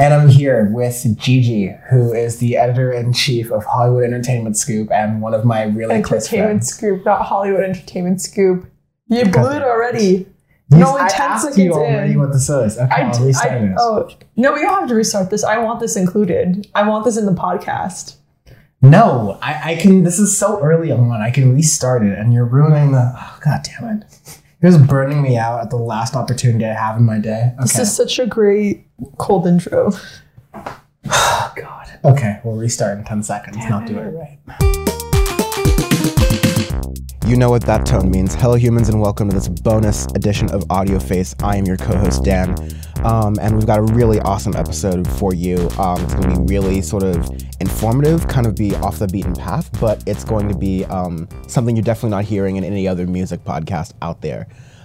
And I'm here with Gigi, who is the editor-in-chief of Hollywood Entertainment Scoop and one of my really close friends. Entertainment Scoop, not Hollywood Entertainment Scoop. You blew it already. Yes, only 10 asked seconds you already in. what this is. Okay, I'll restart this. Oh, no, we don't have to restart this. I want this included. I want this in the podcast. No, I can. This is so early on. I can restart it, and you're ruining the. Oh, God damn it! You're just burning me out at the last opportunity I have in my day. Okay. This is such a great cold intro. Oh, God. Okay, we'll restart in 10 seconds. Not do it right. You know what that tone means. Hello, humans, and welcome to this bonus edition of Audio Face. I am your co-host, Dan, and we've got a really awesome episode for you. It's going to be really sort of informative, kind of be off the beaten path, but it's going to be something you're definitely not hearing in any other music podcast out there.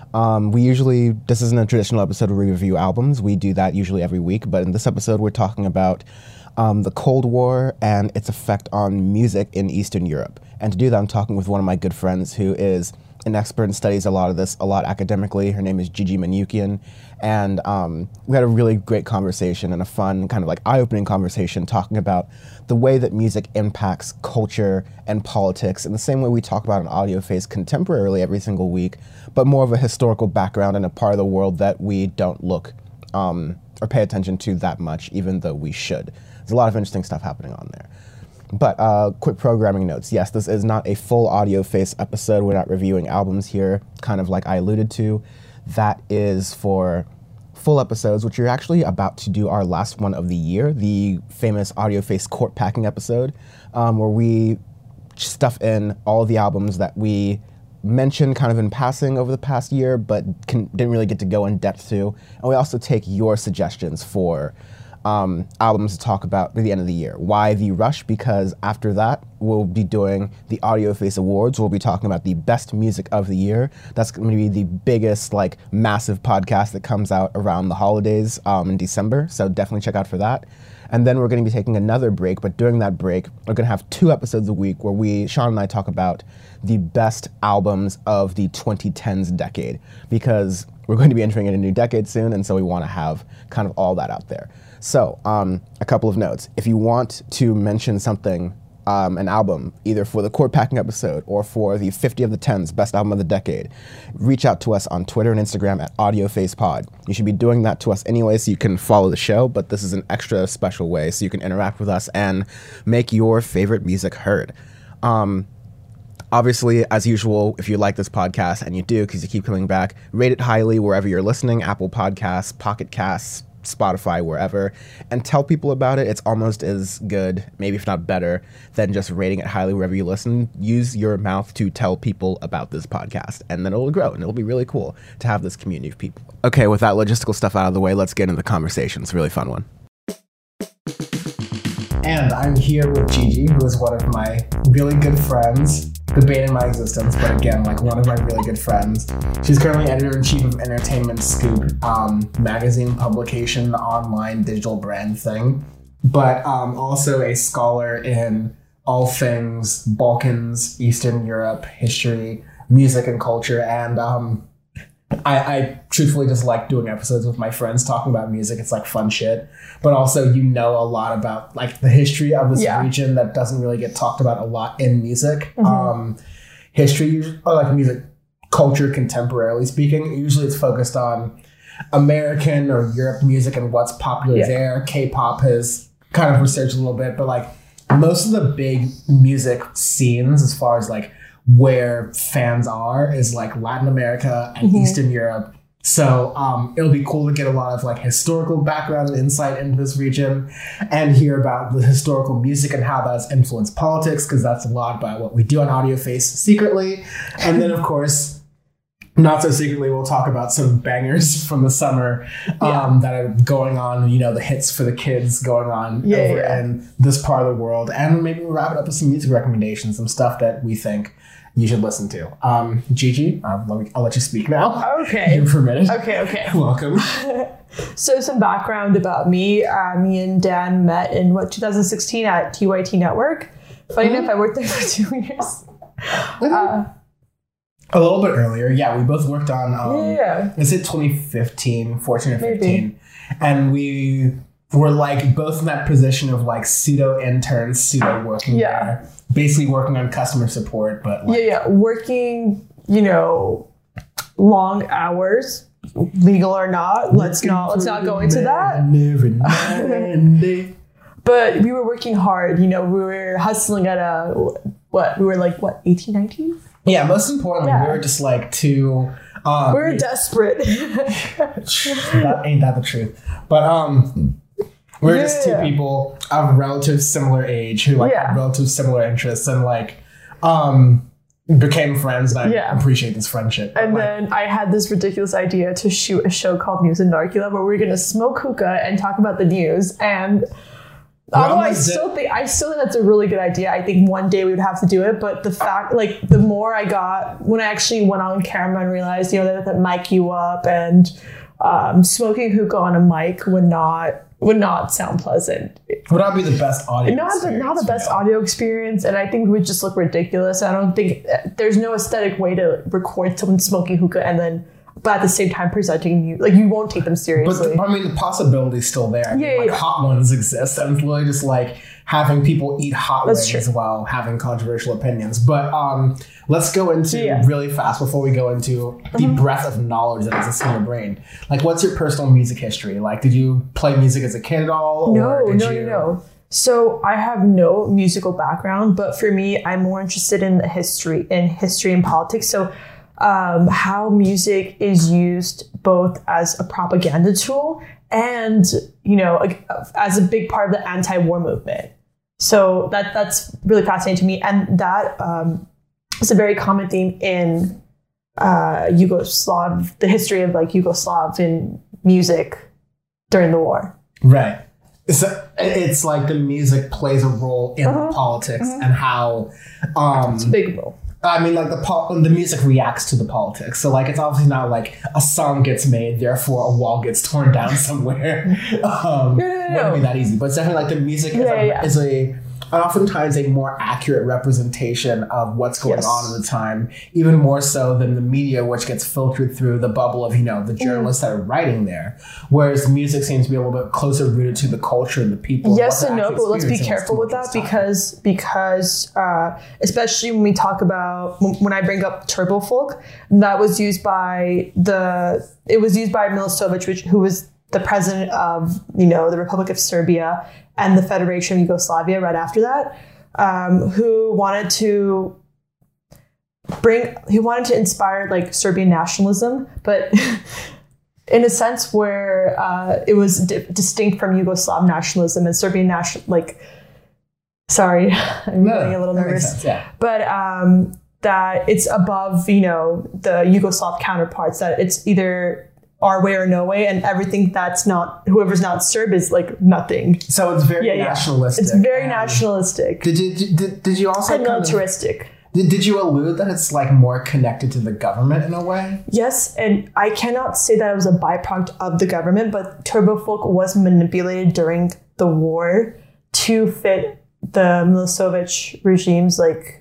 This isn't a traditional episode where we review albums. We do that usually every week, but in this episode, we're talking about the Cold War and its effect on music in Eastern Europe. And to do that, I'm talking with one of my good friends who is an expert and studies a lot of this a lot academically. Her name is Gigi Manoukian. And we had a really great conversation and a fun kind of like eye-opening conversation talking about the way that music impacts culture and politics in the same way we talk about an Audio Face contemporarily every single week, but more of a historical background and a part of the world that we don't look or pay attention to that much, even though we should. There's a lot of interesting stuff happening on there. But quick programming notes. Yes, this is not a full Audio Face episode. We're not reviewing albums here, kind of like I alluded to. That is for full episodes, which we're actually about to do our last one of the year, the famous Audio Face court packing episode, where we stuff in all the albums that we mentioned kind of in passing over the past year, but didn't really get to go in depth to. And we also take your suggestions for albums to talk about at the end of the year. Why the rush? Because after that, we'll be doing the Audio Face Awards. We'll be talking about the best music of the year. That's going to be the biggest, like, massive podcast that comes out around the holidays in December. So definitely check out for that. And then we're going to be taking another break, but during that break, we're going to have 2 episodes a week where Sean and I talk about the best albums of the 2010s decade, because we're going to be entering in a new decade soon, and so we want to have kind of all that out there. So, a couple of notes. If you want to mention something, an album, either for the court packing episode or for the 50 of the 10s best album of the decade, reach out to us on Twitter and Instagram at AudioFacePod. You should be doing that to us anyway so you can follow the show, but this is an extra special way so you can interact with us and make your favorite music heard. Obviously, as usual, if you like this podcast, and you do because you keep coming back, rate it highly wherever you're listening, Apple Podcasts, Pocket Casts, Spotify, wherever, and tell people about it. It's almost as good, maybe if not better, than just rating it highly wherever you listen. Use your mouth to tell people about this podcast, and then it'll grow, and it'll be really cool to have this community of people. Okay, with that logistical stuff out of the way, let's get into the conversation. It's a really fun one. And I'm here with Gigi, who is one of my really good friends, debating my existence, but again, like one of my really good friends. She's currently editor-in-chief of Entertainment Scoop, magazine publication, online digital brand thing, but also a scholar in all things Balkans, Eastern Europe, history, music, and culture, and I truthfully just like doing episodes with my friends talking about music. It's like fun shit. But also, you know a lot about like the history of this region that doesn't really get talked about a lot in music. Mm-hmm. History, or like music culture contemporarily speaking, usually it's focused on American or Europe music and what's popular there. K-pop has kind of researched a little bit, but like most of the big music scenes as far as like where fans are is like Latin America and Eastern Europe. So it'll be cool to get a lot of like historical background and insight into this region and hear about the historical music and how that's influenced politics, because that's a lot about what we do on Audio Face secretly. And then, of course, not so secretly, we'll talk about some bangers from the summer that are going on, you know, the hits for the kids going on over in this part of the world. And maybe we'll wrap it up with some music recommendations, some stuff that we think you should listen to. Gigi, I'll let you speak now. Okay. You're permitted. Okay. Welcome. So some background about me. Me and Dan met in 2016 at TYT Network. Funny enough, I worked there for 2 years. A little bit earlier. Yeah, we both worked on, is it 2015, 14 or 15? Maybe. And we were like both in that position of like pseudo interns, pseudo working there, basically working on customer support, but like, working, you know, long hours, legal or not. Let's not go into that. But we were working hard, you know, we were hustling at we were like 18, 19? Yeah, most importantly, we were just like two. We were desperate. Ain't that the truth? But we're just two people of relative similar age who like have relative similar interests and like became friends, and I appreciate this friendship. And then I had this ridiculous idea to shoot a show called News and Narcula where we were gonna smoke hookah and talk about the news. And although I still think that's a really good idea. I think one day we would have to do it. But the fact, like, the more I got when I actually went on camera and realized, you know, that mic you up and smoking hookah on a mic would not sound pleasant. Would not be the best audio experience. Not the best audio experience. And I think we would just look ridiculous. I don't think there's no aesthetic way to record someone smoking hookah and then, but at the same time presenting you, like, you won't take them seriously. But I mean, the possibility's still there. I mean, hot ones exist. And it's literally just like having people eat hot wings while having controversial opinions. But let's go into really fast before we go into the breadth of knowledge that exists in your brain. Like, what's your personal music history? Like, did you play music as a kid at all? No. So I have no musical background, but for me, I'm more interested in history and politics. So how music is used both as a propaganda tool and, you know, as a big part of the anti-war movement. So that's really fascinating to me. And that is a very common theme in the history of like Yugoslavian music during the war. Right. So it's like the music plays a role in the politics and how... it's a big role. I mean, like the music reacts to the politics. So like, it's obviously not like a song gets made, therefore a wall gets torn down somewhere. Wouldn't be that easy. But it's definitely like the music is oftentimes a more accurate representation of what's going on at the time, even more so than the media, which gets filtered through the bubble of, you know, the journalists that are writing there. Whereas music seems to be a little bit closer rooted to the culture and the people. Yes and no, but let's be careful with that because especially when we talk about, when I bring up turbo folk, that was used by Milosevic, who was the president of, you know, the Republic of Serbia and the Federation of Yugoslavia right after that, who wanted to inspire like Serbian nationalism, but in a sense where it was distinct from Yugoslav nationalism and Serbian sorry, I'm getting a little nervous, but that it's above, you know, the Yugoslav counterparts, that it's either our way or no way, and everything that's not, whoever's not Serb is like nothing. So it's very nationalistic. It's very nationalistic. Did you also and militaristic? Did you allude that it's like more connected to the government in a way? Yes, and I cannot say that it was a byproduct of the government, but turbo folk was manipulated during the war to fit the Milosevic regime's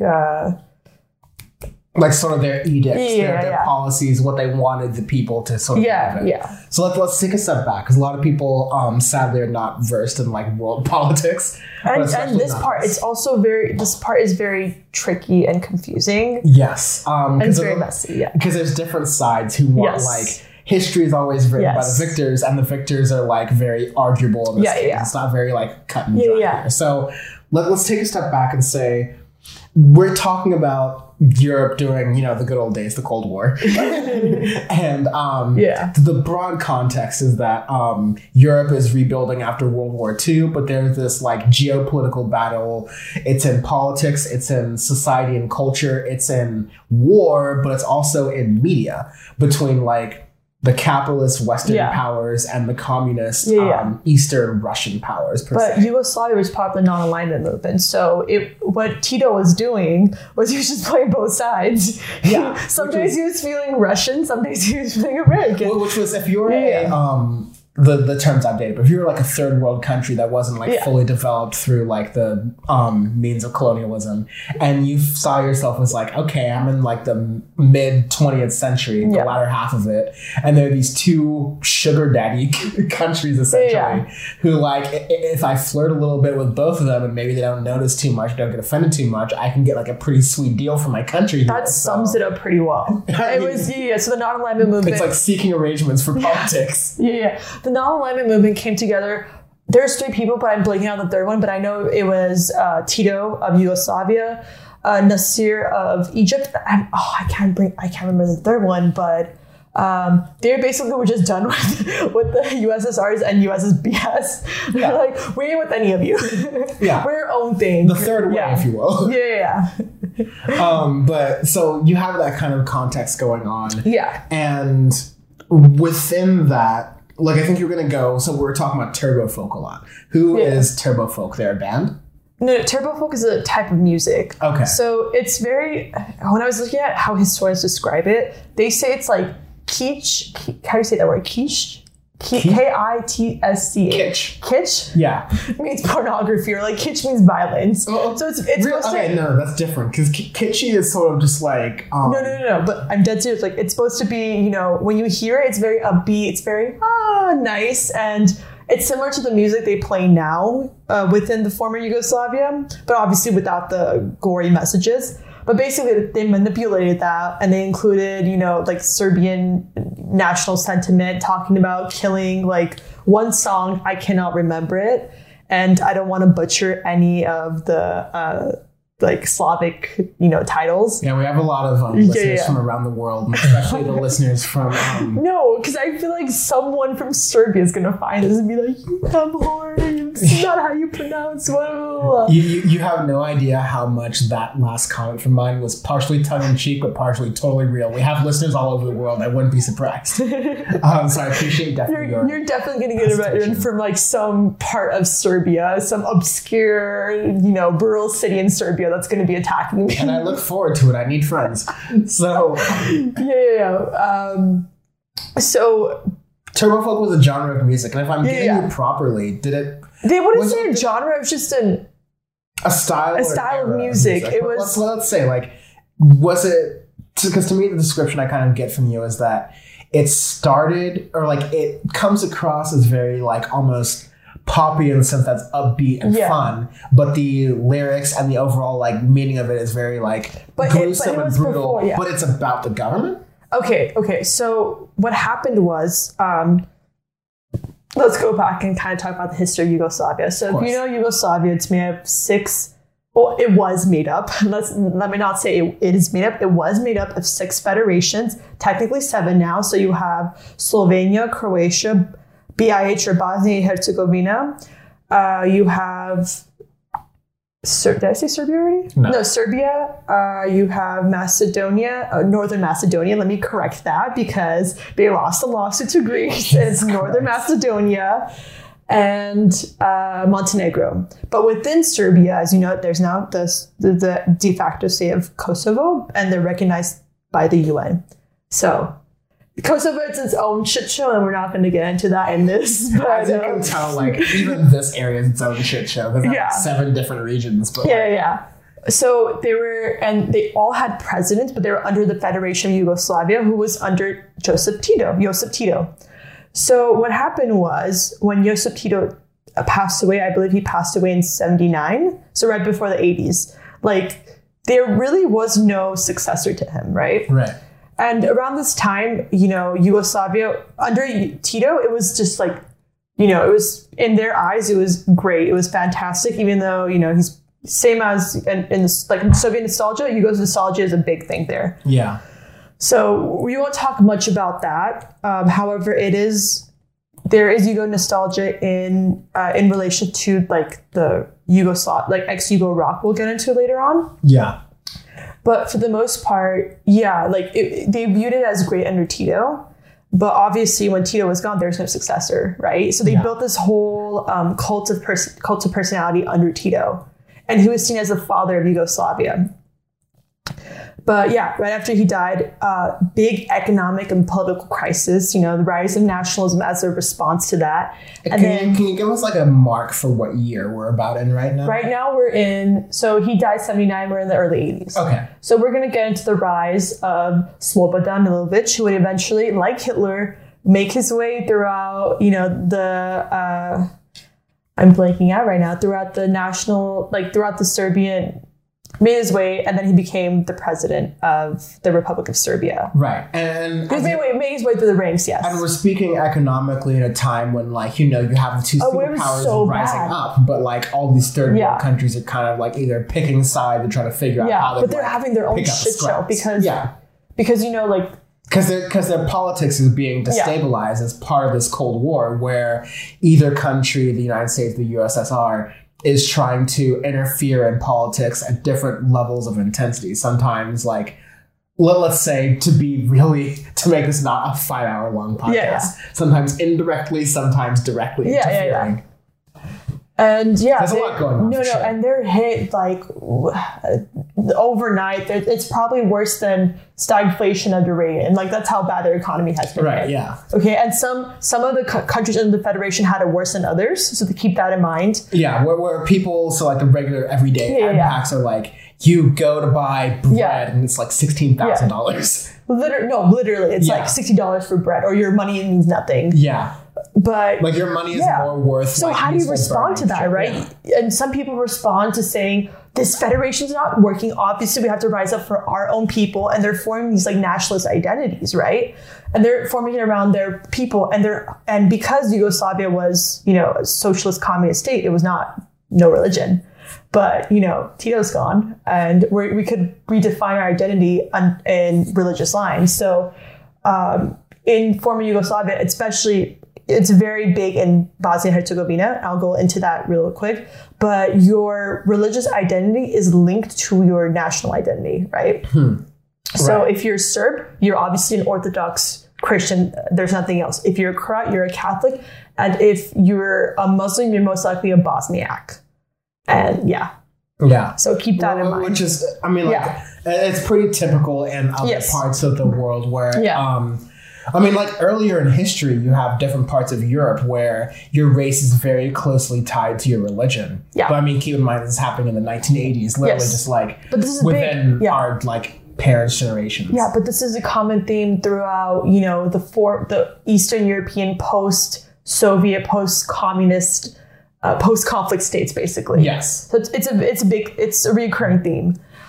like sort of their edicts, their policies, what they wanted the people to sort of So let's take a step back, because a lot of people sadly are not versed in like world politics. And this part is very tricky and confusing. Yes. And it's very messy, because there's different sides who want like, history is always written by the victors, and the victors are like very arguable in this case. It's not very like cut and dry here. So let's take a step back and say, we're talking about Europe during, you know, the good old days, the Cold War. And the broad context is that Europe is rebuilding after World War II, but there's this like geopolitical battle. It's in politics, it's in society and culture, it's in war, but it's also in media between like the capitalist Western powers and the communist Eastern Russian powers, per se. But Yugoslavia was part of the non-alignment movement. So what Tito was doing was he was just playing both sides. Some days he was feeling Russian, some days he was feeling American. Which was, if you're the terms outdated, but if you were like a third world country that wasn't like fully developed through like the means of colonialism, and you saw yourself as like, okay, I'm in like the mid 20th century, the latter half of it, and there are these two sugar daddy countries essentially who like, if I flirt a little bit with both of them and maybe they don't notice too much, don't get offended too much, I can get like a pretty sweet deal for my country. That sums it up pretty well. It was so the non-alignment movement. It's like seeking arrangements for politics. The non-alignment movement came together. There's 3 people, but I'm blanking out the third one. But I know it was Tito of Yugoslavia, Nasser of Egypt. I can't remember the third one, but they basically were just done with the USSRs and USSBs. They're like, we ain't with any of you. We're our own thing. The third way, if you will. But so you have that kind of context going on. And within that, like, I think you're going to go, so we're talking about Turbo Folk a lot. Who is Turbo Folk? They're a band? No, Turbo Folk is a type of music. Okay. So it's very, when I was looking at how historians describe it, they say it's like kitsch. How do you say that word? Kitsch? Kitsch. Kitsch? Yeah. Means pornography, or like kitsch means violence. So it's no, that's different, because kitschy is sort of just like No, but I'm dead serious. Like, it's supposed to be, you know, when you hear it, it's very upbeat, it's very nice, and it's similar to the music they play now within the former Yugoslavia, but obviously without the gory messages. But basically, they manipulated that, and they included, you know, like Serbian national sentiment, talking about killing. Like, one song, I cannot remember it, and I don't want to butcher any of the like Slavic, you know, titles. Yeah, we have a lot of listeners from around the world, especially the listeners from. No, because I feel like someone from Serbia is gonna find this and be like, "You come hard. It's not how you pronounce." Blah, blah, blah. You have no idea how much that last comment from mine was partially tongue in cheek, but partially totally real. We have listeners all over the world. I wouldn't be surprised. So I appreciate definitely you're definitely gonna get a veteran from like some part of Serbia, some obscure, you know, rural city in Serbia that's going to be attacking me. And I look forward to it. I need friends. So so Turbo Folk was a genre of music, and if I'm getting you properly, they wouldn't say a genre, it was just a style of music. It was, let's say, like, was it, because to me the description I kind of get from you is that it started, or like it comes across as very like almost poppy in the sense that's upbeat and fun, but the lyrics and the overall like meaning of it is very like gruesome and brutal. But it's about the government. Okay. So what happened was, let's go back and kind of talk about the history of Yugoslavia. So if you know Yugoslavia, it's made up of 6. Well, it was made up. Let me not say it is made up. It was made up of 6 federations, technically 7 now. So you have Slovenia, Croatia, BiH, or Bosnia and Herzegovina. You have, did I say Serbia already? No, Serbia. You have Macedonia, Northern Macedonia. Let me correct that, because they lost a lawsuit to Greece. It's Northern Macedonia and Montenegro. But within Serbia, as you know, there's now the de facto state of Kosovo, and they're recognized by the UN. So Kosovo is its own shit show, and we're not going to get into that in this. But, as you can tell, like, even this area is its own shit show. There's like 7 different regions. But So they all had presidents, but they were under the Federation of Yugoslavia, who was under Josip Tito. So what happened was, when Josip Tito passed away, I believe he passed away in 1979, so right before the 80s, like, there really was no successor to him, right? Right. And around this time, you know, Yugoslavia, under Tito, it was just like, you know, it was, in their eyes, it was great. It was fantastic, even though, you know, he's same as in this, like, Soviet nostalgia, Yugo nostalgia is a big thing there. Yeah. So we won't talk much about that. However, there is Yugo nostalgia in relation to, like, the Yugoslav, like, ex-Yugo rock we'll get into later on. Yeah. But for the most part, like, they viewed it as great under Tito. But obviously, when Tito was gone, there's no successor, right? So they built this whole cult of personality under Tito. And he was seen as the father of Yugoslavia. But yeah, right after he died, big economic and political crisis, the rise of nationalism as a response to that. And can you give us like a mark for what year we're about in right now? Right now so he died 79, we're in the early 80s. Okay. So we're going to get into the rise of Slobodan Milosevic, who would eventually, like Hitler, make his way throughout, I'm blanking out right now, throughout the Serbian, made his way, and then he became the president of the Republic of Serbia. Right. And he made his way through the ranks, yes. And we're speaking economically at a time when, you have the two superpowers rising up, but all these third world countries are kind of either picking sides and trying to figure out how but they're having their own shit show because their politics is being destabilized as part of this Cold War, where either country, the United States, the USSR, is trying to interfere in politics at different levels of intensity. Sometimes, let's say, to make this not a 5-hour long podcast. Sometimes indirectly, sometimes directly interfering. And there's a lot going on. And they're hit overnight. It's probably worse than stagflation under Reagan. That's how bad their economy has been. Right. hit. Yeah. Okay. And some of the countries in the Federation had it worse than others. So to keep that in mind. Yeah. Where people, the regular everyday impacts are you go to buy bread and it's $16,000. Literally, it's $60 for bread, or your money means nothing. Yeah. But your money is more worth. So how do you respond to that, right? Yeah. And some people respond to saying this federation's not working. Obviously, we have to rise up for our own people, and they're forming these nationalist identities, right? And they're forming it around their people, and because Yugoslavia was a socialist communist state, it was no religion. But Tito's gone, and we could redefine our identity in religious lines. So in former Yugoslavia, especially. It's very big in Bosnia and Herzegovina. I'll go into that real quick. But your religious identity is linked to your national identity, right? So if you're Serb, you're obviously an Orthodox Christian. There's nothing else. If you're a Croat, you're a Catholic. And if you're a Muslim, you're most likely a Bosniak. And so keep that in mind. Which is, it's pretty typical in other parts of the world where... earlier in history, you have different parts of Europe where your race is very closely tied to your religion. Yeah. But keep in mind this is happening in the 1980s, literally just but this is within our parents' generations. Yeah, but this is a common theme throughout, the Eastern European post-Soviet, post-communist, post-conflict states, basically. Yes. So it's a recurring theme.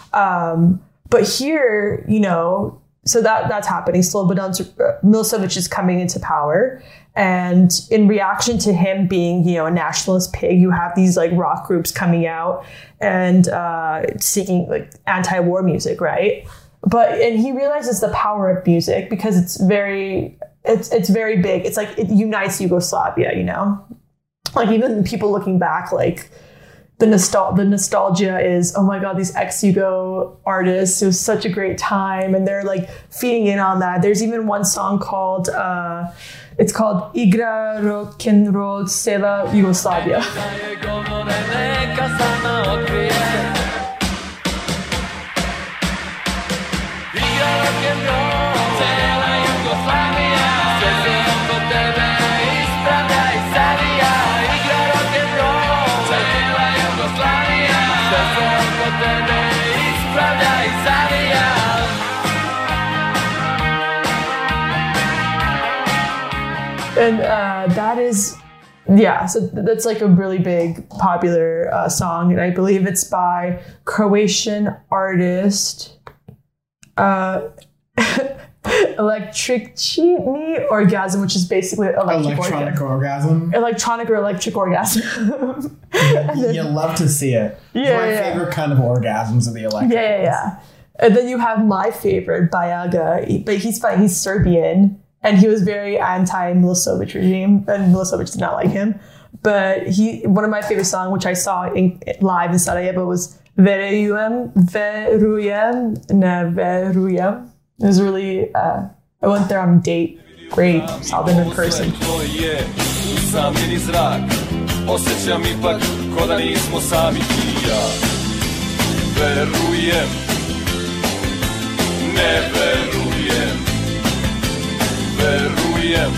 But here, so that's happening. Slobodan Milosevic is coming into power. And in reaction to him being, a nationalist pig, you have these rock groups coming out and singing anti-war music, right? And he realizes the power of music because it's very big. It's it unites Yugoslavia, even people looking back, the nostalgia is, oh my God, these ex-Yugo artists, it was such a great time. And they're feeding in on that. There's even one song called, it's called Igra Rock'n'Roll Cela Yugoslavia. And that is, so that's a really big popular song. And I believe it's by Croatian artist Electricity Orgasm, which is basically electronic orgasm. Electronic or electric orgasm. You love to see it. My favorite kind of orgasms are the electric. Yeah. And then you have my favorite, Bajaga, but he's fine. He's Serbian. And he was very anti-Milosevic regime, and Milosevic did not like him. But one of my favorite songs, which I saw live in Sarajevo, was Verujem. It was really, I went there on a date. Great, saw them in person. Ne verujem, verujem,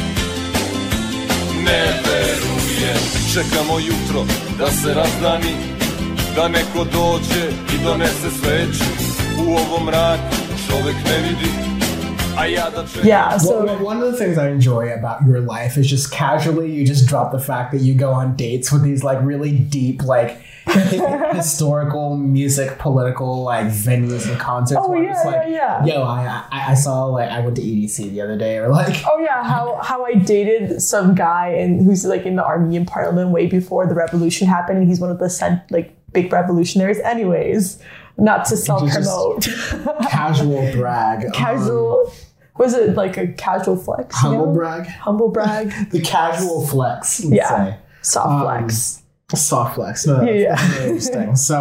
ne verujem. Čekamo jutro da se razdani, da neko dođe i donese sveću. U ovom mraku čovek ne vidi, a ja da čekam. Yeah, so one of the things I enjoy about your life is just casually you just drop the fact that you go on dates with these like really deep like historical music, political like venues and concerts. Oh where yeah, it's like, yeah. Yo, I saw like I went to EDC the other day, or like Oh yeah, how I dated some guy and who's like in the Armenian parliament way before the revolution happened, and he's one of the big revolutionaries. Anyways, not to self-promote. casual brag. Casual. Was it like a casual flex? Humble brag. Humble brag. The casual flex. Let's Yeah. say. Soft flex. Soft flex. No, Yeah. that's really interesting. So,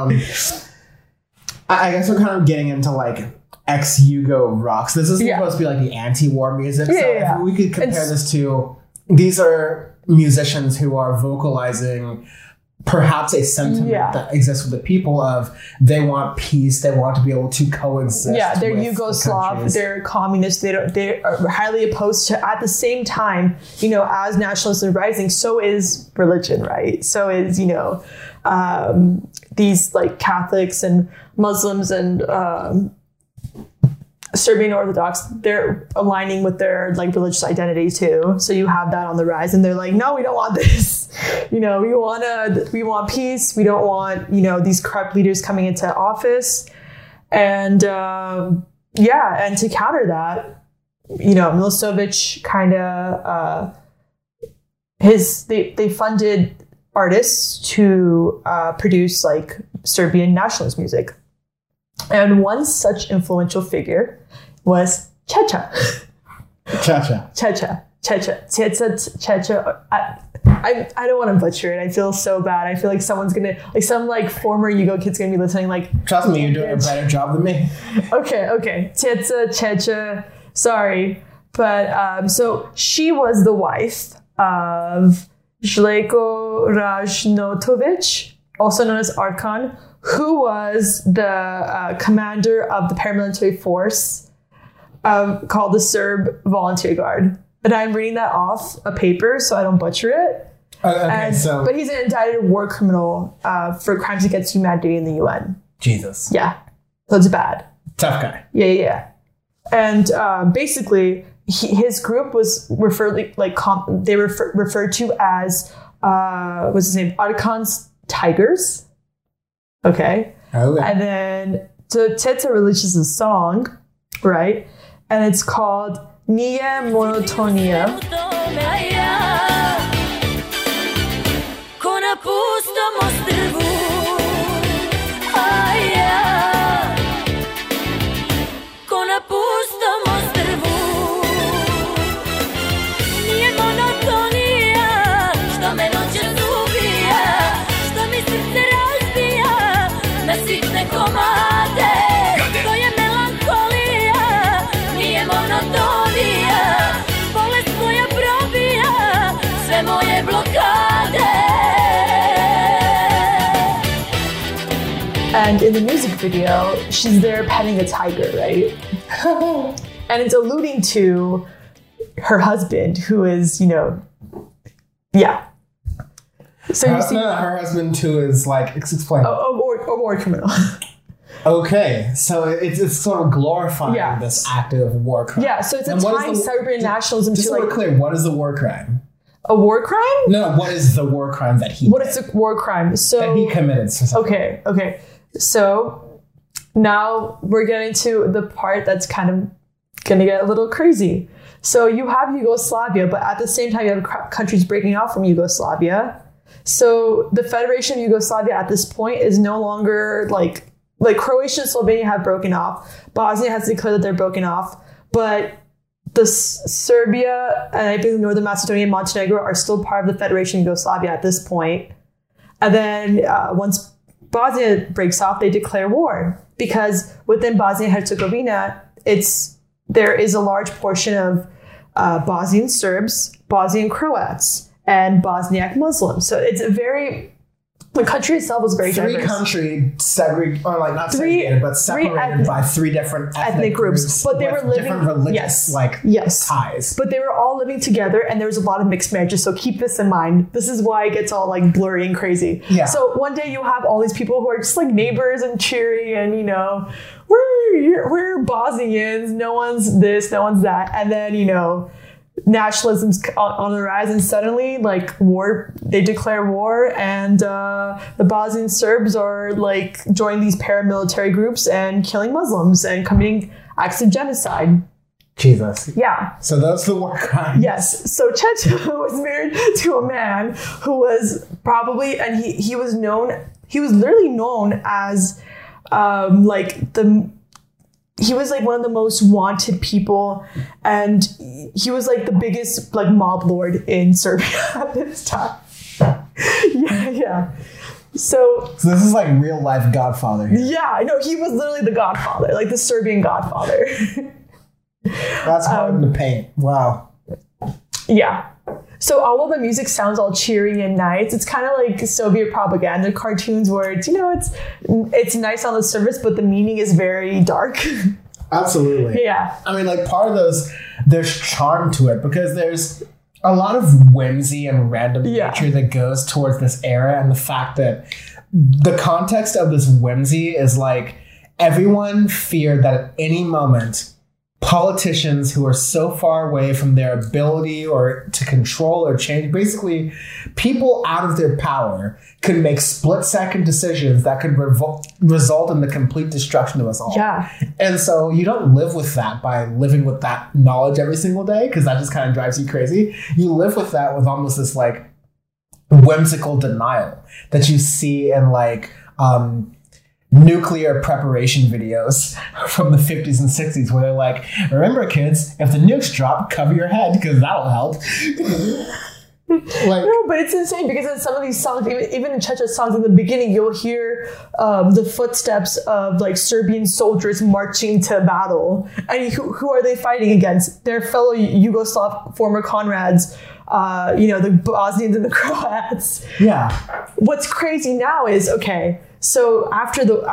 I guess we're kind of getting into like ex-Yugo rocks. This is supposed to be like the anti-war music. So if we could compare this to, these are musicians who are vocalizing perhaps a sentiment that exists with the people of they want peace, they want to be able to coexist. Yeah, they're with Yugoslav, they're communist, they are highly opposed to, at the same time, you know, as nationalists are rising, so is religion, right? So is, you know, these like Catholics and Muslims and Serbian Orthodox, they're aligning with their like religious identity too. So you have that on the rise, and they're like, no, we don't want this. You know, we want peace. We don't want, you know, these corrupt leaders coming into office. And and to counter that, you know, Milosevic kind of they funded artists to produce like Serbian nationalist music. And one such influential figure was Čeča. I don't want to butcher it. I feel so bad. I feel like someone's gonna, like some like former Yugo kid's gonna be listening like, trust me, you're doing a better job than me. Okay. Čeča. Sorry. But so she was the wife of Željko Ražnatović, also known as Arkan, who was the commander of the paramilitary force called the Serb Volunteer Guard. And I'm reading that off a paper so I don't butcher it. But he's an indicted war criminal for crimes against humanity in the UN. Jesus. Yeah. So it's bad. Tough guy. Yeah. And basically, his group was referred to as, what's his name? Arkan's Tigers. Okay. And then Teta releases a song, right? And it's called Nije Monotonia. And in the music video, she's there petting a tiger, right? And it's alluding to her husband, who is, you know, So you see, her husband too is like, explain. A war criminal. Okay, so it's sort of glorifying this act of war crime. Yeah, so it's a time Serbian nationalism just to so like. We're clear, what is the war crime? A war crime? No, what is the war crime that he? What is the war crime? So that he committed. Okay. So now we're getting to the part that's kind of gonna get a little crazy. So you have Yugoslavia, but at the same time you have countries breaking off from Yugoslavia. So the Federation of Yugoslavia at this point is no longer like Croatia and Slovenia have broken off. Bosnia has declared that they're broken off, but the Serbia and I believe Northern Macedonia and Montenegro are still part of the Federation of Yugoslavia at this point. And then once Bosnia breaks off, they declare war because within Bosnia and Herzegovina, there is a large portion of Bosnian Serbs, Bosnian Croats, and Bosniak Muslims. So it's a very The country itself was very diverse. Country segregated, or like not segregated, but separated by three different ethnic groups. But they were living different religious ties. But they were all living together, and there was a lot of mixed marriages. So keep this in mind. This is why it gets all like blurry and crazy. Yeah. So one day you have all these people who are just like neighbors and cheery, and you know, we're Bosnians. No one's this, no one's that, and then you know, nationalism's on the rise, and suddenly like they declare war, and the Bosnian Serbs are like joining these paramilitary groups and killing Muslims and committing acts of genocide. Jesus. Yeah. So that's the war crime. Yes. So Checha was married to a man who was probably, and he was literally known as he was like one of the most wanted people, and he was like the biggest like mob lord in Serbia at this time. Yeah. So this is like real life Godfather here. Yeah, I know, he was literally the Godfather, like the Serbian Godfather. That's hard to paint. Wow. Yeah. So although the music sounds all cheery and nice, it's kind of like Soviet propaganda cartoons where it's, you know, it's nice on the surface, but the meaning is very dark. Absolutely. Yeah. I mean, like part of those, there's charm to it because there's a lot of whimsy and random nature that goes towards this era, and the fact that the context of this whimsy is like everyone feared that at any moment politicians who are so far away from their ability or to control or change, basically people out of their power, could make split-second decisions that could result in the complete destruction of us all. Yeah. And so you don't live with that by living with that knowledge every single day, because that just kind of drives you crazy. You live with that with almost this like whimsical denial that you see in like nuclear preparation videos from the 50s and 60s where they're like, remember kids, if the nukes drop, cover your head because that'll help. Like, no, but it's insane because in some of these songs, even in Checha's songs in the beginning, you'll hear the footsteps of like Serbian soldiers marching to battle. And who are they fighting against? Their fellow Yugoslav former comrades, the Bosnians and the Croats. Yeah. What's crazy now is, okay, so after the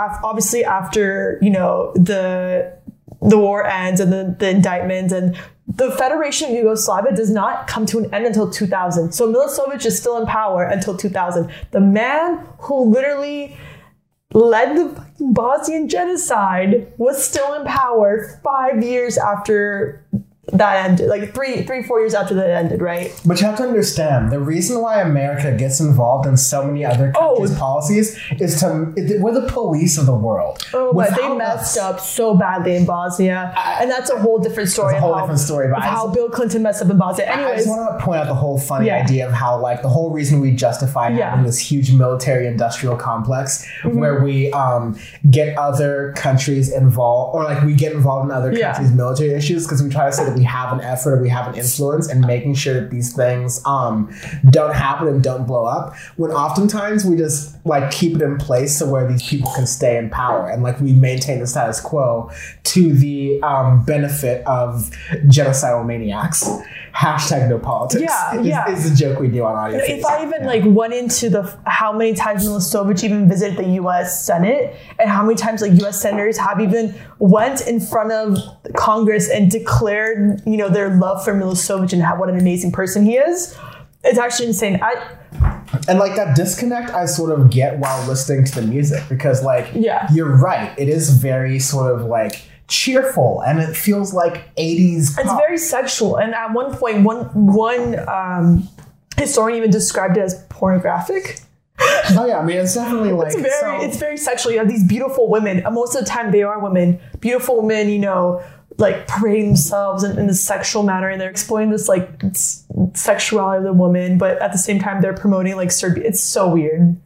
war ends and the indictments, and the Federation of Yugoslavia does not come to an end until 2000. So Milosevic is still in power until 2000. The man who literally led the fucking Bosnian genocide was still in power 5 years after that ended, like 4 years after that ended, right? But you have to understand, the reason why America gets involved in so many other countries' policies is we're the police of the world. Oh, but they messed up so badly in Bosnia, and that's a whole different story. But how Bill Clinton messed up in Bosnia. Anyways, I just want to point out the whole funny idea of how, like, the whole reason we justify having this huge military-industrial complex where we get other countries involved, or like we get involved in other countries' military issues, because we try to say that we have an effort or we have an influence in making sure that these things don't happen and don't blow up, when oftentimes we just like keep it in place so where these people can stay in power, and like we maintain the status quo to the benefit of genocidal maniacs. Hashtag no politics is the joke we do on Audio Face. If I even went into how many times Milosevic even visited the U.S. Senate, and how many times like U.S. senators have even went in front of Congress and declared, their love for Milosevic and what an amazing person he is, it's actually insane. And like that disconnect I sort of get while listening to the music, because you're right, it is very sort of like cheerful and it feels like 80s pop. It's very sexual, and at one point one historian even described it as pornographic. Oh yeah, I mean it's definitely like it's very sexual. You have these beautiful women, and most of the time they are women, beautiful women, like parading themselves in this sexual manner, and they're exploiting this like sexuality of the woman, but at the same time they're promoting like Serbia. It's so weird.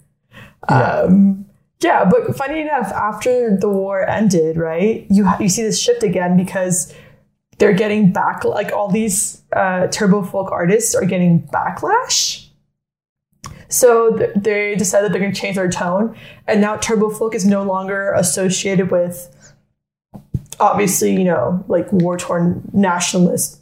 Yeah, but funny enough, after the war ended, right, you see this shift again because they're getting back, like all these turbo folk artists are getting backlash. So they decided that they're going to change their tone, and now turbo folk is no longer associated with, obviously, like war-torn nationalist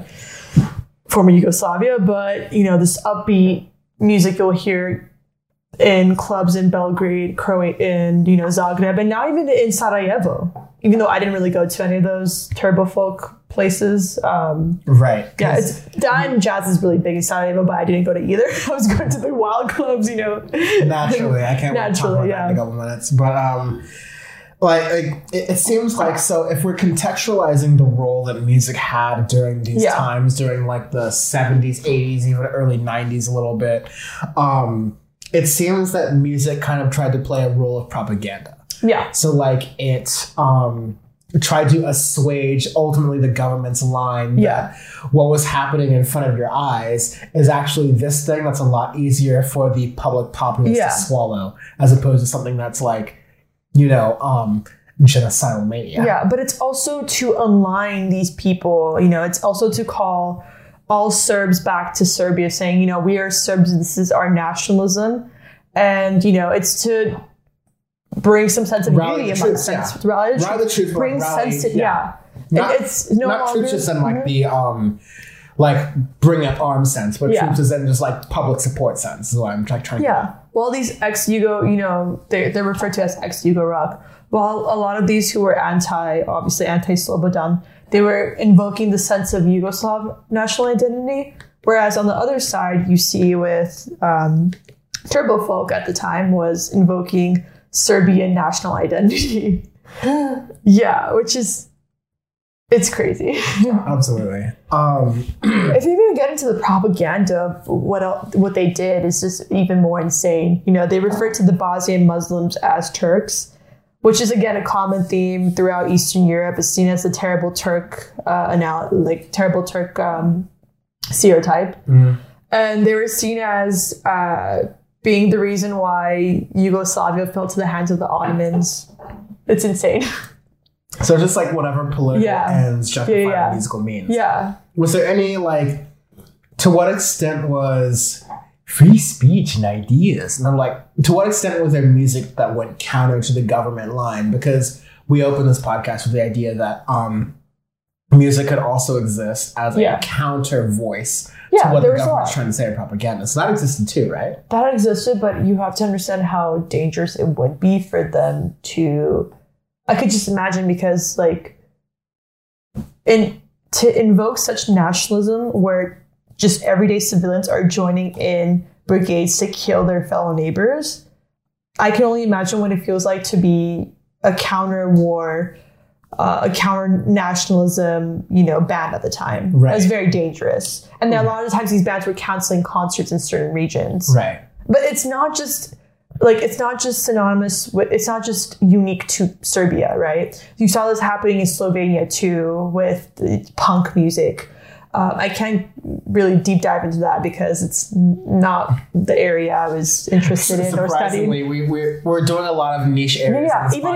former Yugoslavia, but, this upbeat music you'll hear in clubs in Belgrade, in Zagreb, and now even in Sarajevo. Even though I didn't really go to any of those turbo folk places. Right. Yeah, jazz is really big in Sarajevo, but I didn't go to either. I was going to the wild clubs, Naturally, I can't wait to talk about that in a couple minutes. But it seems like, so if we're contextualizing the role that music had during these times, during like the 70s, 80s, even early 90s a little bit, it seems that music kind of tried to play a role of propaganda. Yeah. So like it tried to assuage ultimately the government's line that what was happening in front of your eyes is actually this thing that's a lot easier for the public populace to swallow, as opposed to something that's like, genocidal mania. Yeah, but it's also to align these people, it's also to call all Serbs back to Serbia, saying, we are Serbs, this is our nationalism. And, it's to bring some sense of unity amongst us. Rally the troops. Bring sense to, it's no not longer, troops just in like the, bring up arms sense, but troops is in just like public support sense is what I'm trying to get. Well, these ex-Yugo, they're referred to as ex-Yugo rock. Well, a lot of these who were anti-Slobodan, they were invoking the sense of Yugoslav national identity. Whereas on the other side, you see with turbo folk at the time was invoking Serbian national identity. Which is, it's crazy. Absolutely. If you even get into the propaganda of what they did is just even more insane. They refer to the Bosnian Muslims as Turks, which is again a common theme throughout Eastern Europe. It's seen as the terrible Turk stereotype, and they were seen as being the reason why Yugoslavia fell to the hands of the Ottomans. It's insane. So just like whatever political ends justify musical means. Yeah. Was there any to what extent was free speech and ideas? And I'm like, to what extent was there music that went counter to the government line? Because we opened this podcast with the idea that music could also exist as a counter voice to what the government's trying to say in propaganda. So that existed too, right? That existed, but you have to understand how dangerous it would be for them to... I could just imagine, because to invoke such nationalism where just everyday civilians are joining in brigades to kill their fellow neighbors, I can only imagine what it feels like to be a counter-war, a counter-nationalism, band at the time. Right. It was very dangerous. And then a lot of times these bands were canceling concerts in certain regions. Right. But it's not just synonymous with, it's not just unique to Serbia, right? You saw this happening in Slovenia too with punk music. I can't really deep dive into that because it's not the area I was interested in or studying. We're doing a lot of niche areas. Yeah, even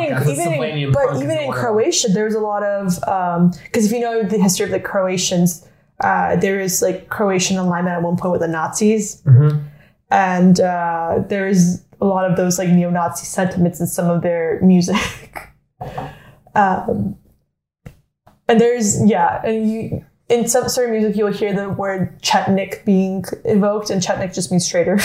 in Croatia, there's a lot of because if you know the history of the Croatians, there is Croatian alignment at one point with the Nazis, and there is a lot of those neo-Nazi sentiments in some of their music. And there's in some certain music, you'll hear the word Chetnik being invoked, and Chetnik just means traitor.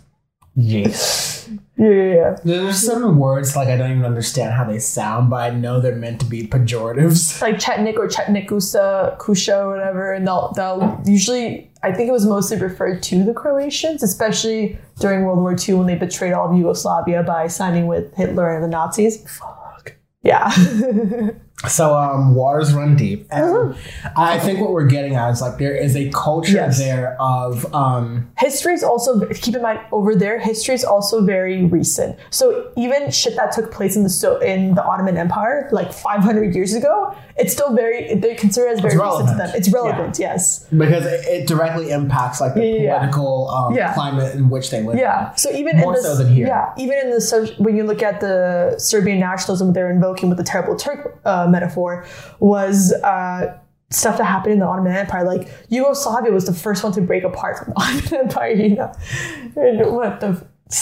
Yes. Yeah. There's certain words I don't even understand how they sound, but I know they're meant to be pejoratives. Like Chetnik or Chetnikusa, Kusha or whatever, and they'll usually, I think it was mostly referred to the Croatians, especially during World War II when they betrayed all of Yugoslavia by signing with Hitler and the Nazis. Fuck. Yeah. So waters run deep, and I think what we're getting at is there is a culture there of history's also, keep in mind, over there history is also very recent. So even shit that took place in the Ottoman Empire 500 years ago, it's still they consider it as very recent to them. It's relevant, yes, because it directly impacts the political climate in which they live. Yeah, so even more so than here. Yeah, even in when you look at the Serbian nationalism they're invoking with the terrible Turk metaphor was stuff that happened in the Ottoman Empire. Yugoslavia was the first one to break apart from the Ottoman Empire, in the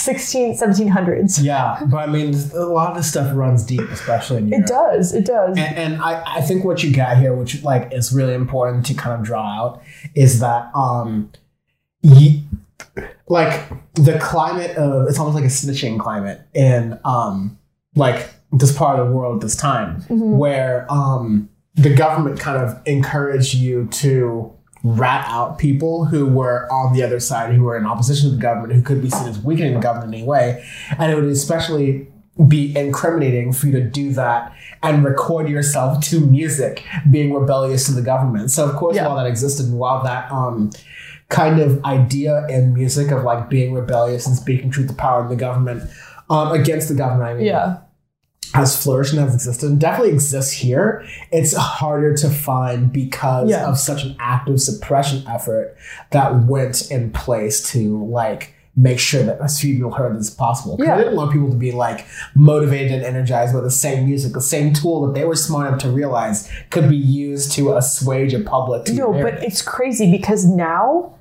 1700s. Yeah, but I mean, a lot of this stuff runs deep, especially in Europe. It does. And I think what you got here, which is really important to kind of draw out, is that like the climate of, it's almost like a snitching climate in like this part of the world at this time, where the government kind of encouraged you to rat out people who were on the other side, who were in opposition to the government, who could be seen as weakening the government in any way. And it would especially be incriminating for you to do that and record yourself to music being rebellious to the government. So of course, while that existed, and while that kind of idea in music of like being rebellious and speaking truth to power in the government, against the government, I mean, has flourished and has existed and definitely exists here, it's harder to find because of such an active suppression effort that went in place to like make sure that as few people heard as possible. Because I didn't want people to be like motivated and energized by the same music, the same tool that they were smart enough to realize could be used to assuage a public. But it's crazy because now,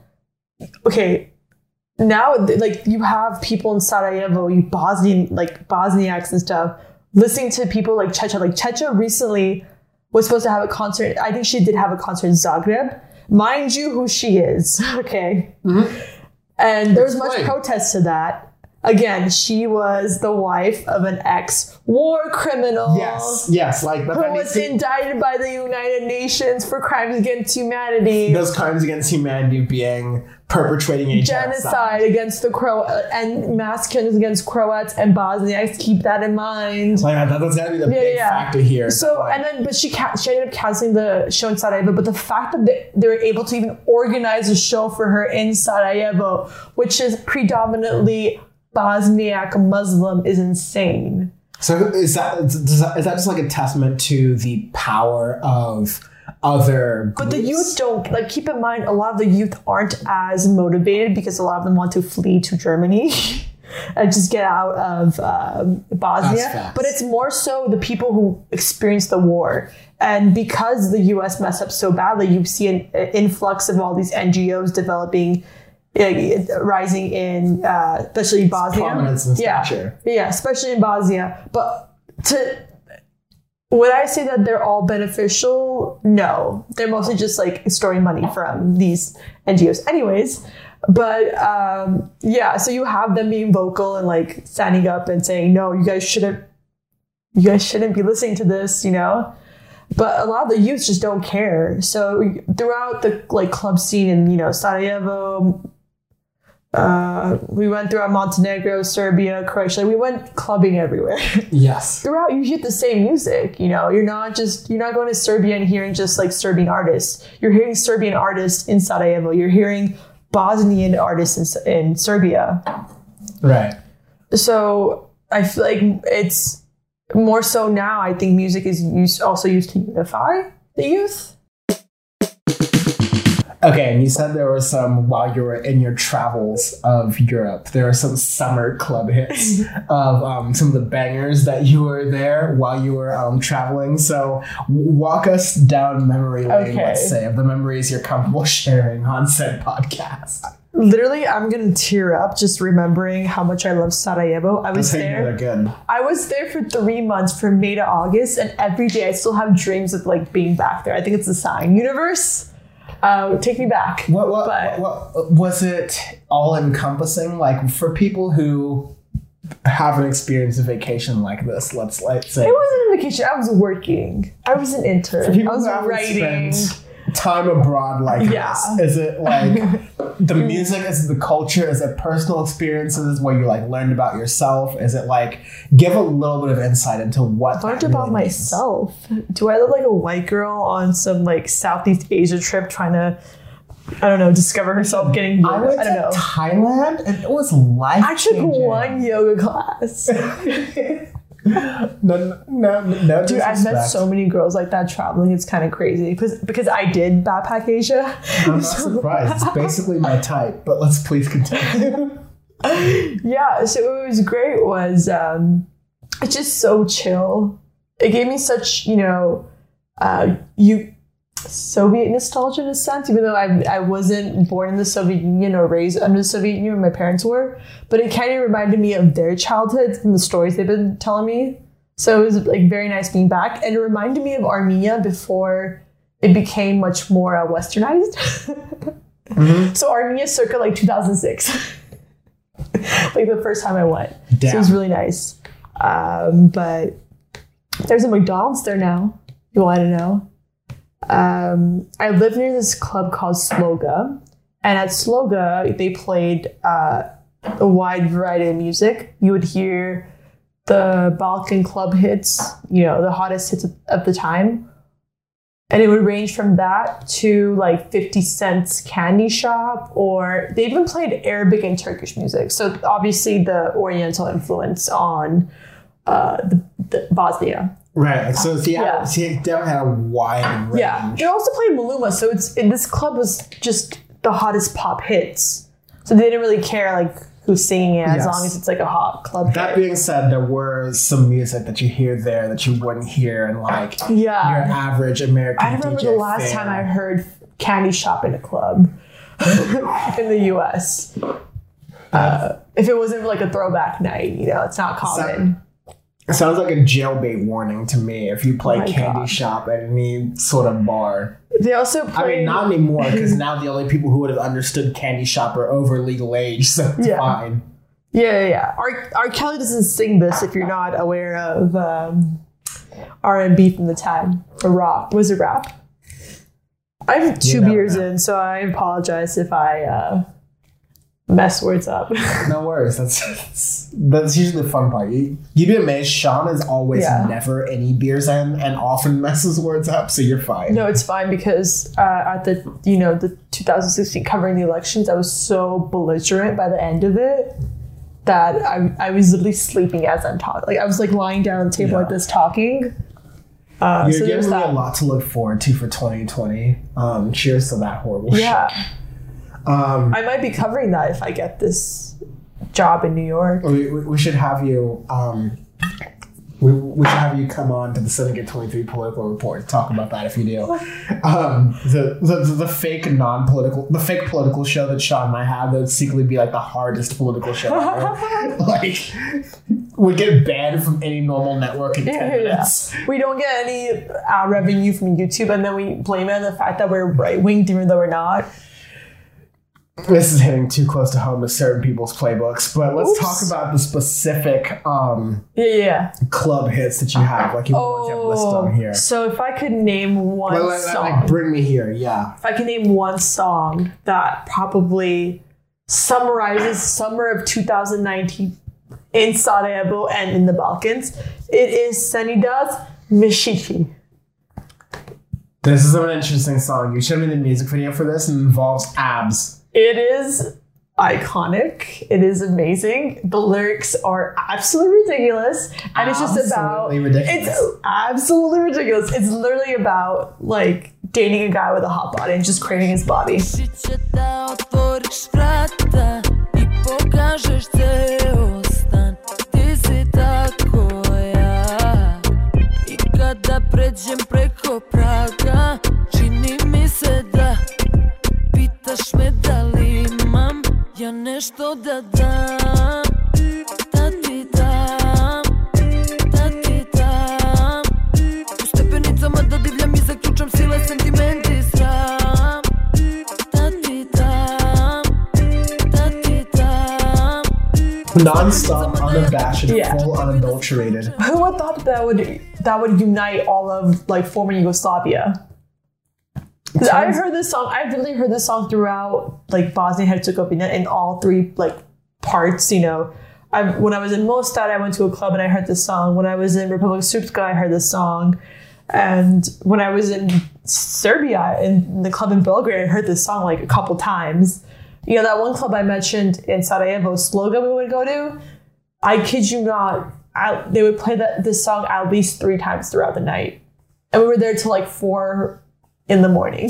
like you have people in Sarajevo, Bosniaks and stuff, listening to people like Čeča. Like Čeča recently was supposed to have a concert. I think she did have a concert in Zagreb. Mind you who she is, okay? And there was much protest to that. Again, she was the wife of an ex-war criminal. Yes. Like who was indicted by the United Nations for crimes against humanity. Those crimes against humanity being perpetrating a genocide against the and mass killings against Croats and Bosniaks. Keep that in mind. Like that's gotta be the big factor here. So but she ended up canceling the show in Sarajevo. But the fact that they were able to even organize a show for her in Sarajevo, which is predominantly Bosniak Muslim, is insane. So is that just like a testament to the power of other groups? But the youth don't, like, keep in mind, a lot of the youth aren't as motivated because a lot of them want to flee to Germany and just get out of Bosnia. But it's more so the people who experienced the war. And because the US messed up so badly, you see an influx of all these NGOs developing, rising in, especially Bosnia. Prominence and stature. Yeah, especially in Bosnia. But would I say that they're all beneficial? No. They're mostly just like storing money from these NGOs. Anyways, but so you have them being vocal and like standing up and saying, no, you guys shouldn't be listening to this, But a lot of the youth just don't care. So throughout the like club scene in, Sarajevo, we went throughout Montenegro, Serbia, Croatia. We went clubbing everywhere. Yes. Throughout, you hear the same music. You're not going to Serbia and hearing just like Serbian artists. You're hearing Serbian artists in Sarajevo. You're hearing Bosnian artists in Serbia. Right. So I feel like it's more so now. I think music is also used to unify the youth. Okay, and you said there were some, while you were in your travels of Europe, there were some summer club hits of some of the bangers that you were there while you were traveling. So walk us down memory lane, let's say, of the memories you're comfortable sharing on said podcast. Literally, I'm going to tear up just remembering how much I love Sarajevo. I was there. They're good. I was there for 3 months, from May to August, and every day I still have dreams of like being back there. I think it's a sign. Universe, take me back. What was it all encompassing? Like for people who haven't experienced a vacation like this, let's say. It wasn't a vacation. I was working. I was an intern. I was writing. Time abroad like this. Is it like the music? Is it the culture? Is it personal experiences where you like learned about yourself? Is it like, give a little bit of insight into what I learned about myself? Do I look like a white girl on some like Southeast Asia trip trying to, I don't know, discover herself getting yoga? I went to Thailand and it was life-changing. I took one yoga class. No. Dude, I've met so many girls like that traveling. It's kind of crazy because I did backpack Asia. I'm not surprised. It's basically my type. But let's please continue. Yeah. So what was great was it's just so chill. It gave me such Soviet nostalgia in a sense, even though I wasn't born in the Soviet Union or raised under the Soviet Union, my parents were, but it kind of reminded me of their childhoods and the stories they've been telling me. So it was like very nice being back, and it reminded me of Armenia before it became much more westernized. Mm-hmm. So Armenia circa like 2006. like the first time I went. Damn. So it was really nice. But there's a McDonald's there now. You want to know? I live near this club called Sloga, and at Sloga they played a wide variety of music. You would hear the Balkan club hits, the hottest hits of the time. And it would range from that to like 50 Cent's Candy Shop, or they even played Arabic and Turkish music. So obviously the Oriental influence on the Bosnia. Right. So he definitely had a wide range. Yeah. They also played Maluma. So this club was just the hottest pop hits. So they didn't really care like who's singing it as long as it's like a hot club hit. That being said, there was some music that you hear there that you wouldn't hear in like your average American I remember DJ the last time I heard Candy Shop in a club in the US. If it wasn't like a throwback night, it's not common. It sounds like a jailbait warning to me if you play Candy Shop at any sort of bar. They also played... I mean, not anymore, because now the only people who would have understood Candy Shop are over legal age, so it's fine. Yeah. R. Kelly doesn't sing this if you're not aware of R&B from the time. Or rock. Was it rap? I have 2 beers in, so I apologize if I mess words up. No worries. That's usually the fun part. You'd be amazed. Sean is always never any beers in and often messes words up, so you're fine. No, it's fine because at the 2016 covering the elections, I was so belligerent by the end of it that I was literally sleeping as I'm talking. Like I was like lying down on the table like this talking. You're giving me a lot to look forward to for 2020. Cheers to that horrible shit. I might be covering that if I get this job in New York. We should have you. We should have you come on to the Syndicate 23 Political Report to talk about that if you do. The fake non-political, the fake political show that Sean and I have that would secretly be like the hardest political show ever. Like, we get banned from any normal network in 10 minutes. We don't get any revenue from YouTube, and then we blame it on the fact that we're right-winged even though we're not. This is hitting too close to home to certain people's playbooks, but let's talk about the specific club hits that you have, like you have listed on here. So if I could name one song, like bring me here, If I could name one song that probably summarizes summer of 2019 in Sarajevo and in the Balkans, it is Senida's Mishichi. This is an interesting song. You showed me the music video for this, and it involves abs. It is iconic. It is amazing. The lyrics are absolutely ridiculous. And it's just about... It's absolutely ridiculous. It's literally about, like, dating a guy with a hot body and just craving his body. Nešto da dam, da ti dam, da ti dam. U stepenicama da divljam i zaključam sile, sentimenti sram. Da ti dam, da ti dam. Non-stop, unabashed, full, unadulterated. Who would thought that would unite all of like former Yugoslavia? I heard this song. I've really heard this song throughout, like Bosnia and Herzegovina, in all 3 like parts. When I was in Mostar, I went to a club and I heard this song. When I was in Republika Srpska, I heard this song, and when I was in Serbia, in the club in Belgrade, I heard this song like a couple times. That one club I mentioned in Sarajevo, Sloga, we would go to. I kid you not, they would play this song at least 3 times throughout the night, and we were there till like 4 in the morning.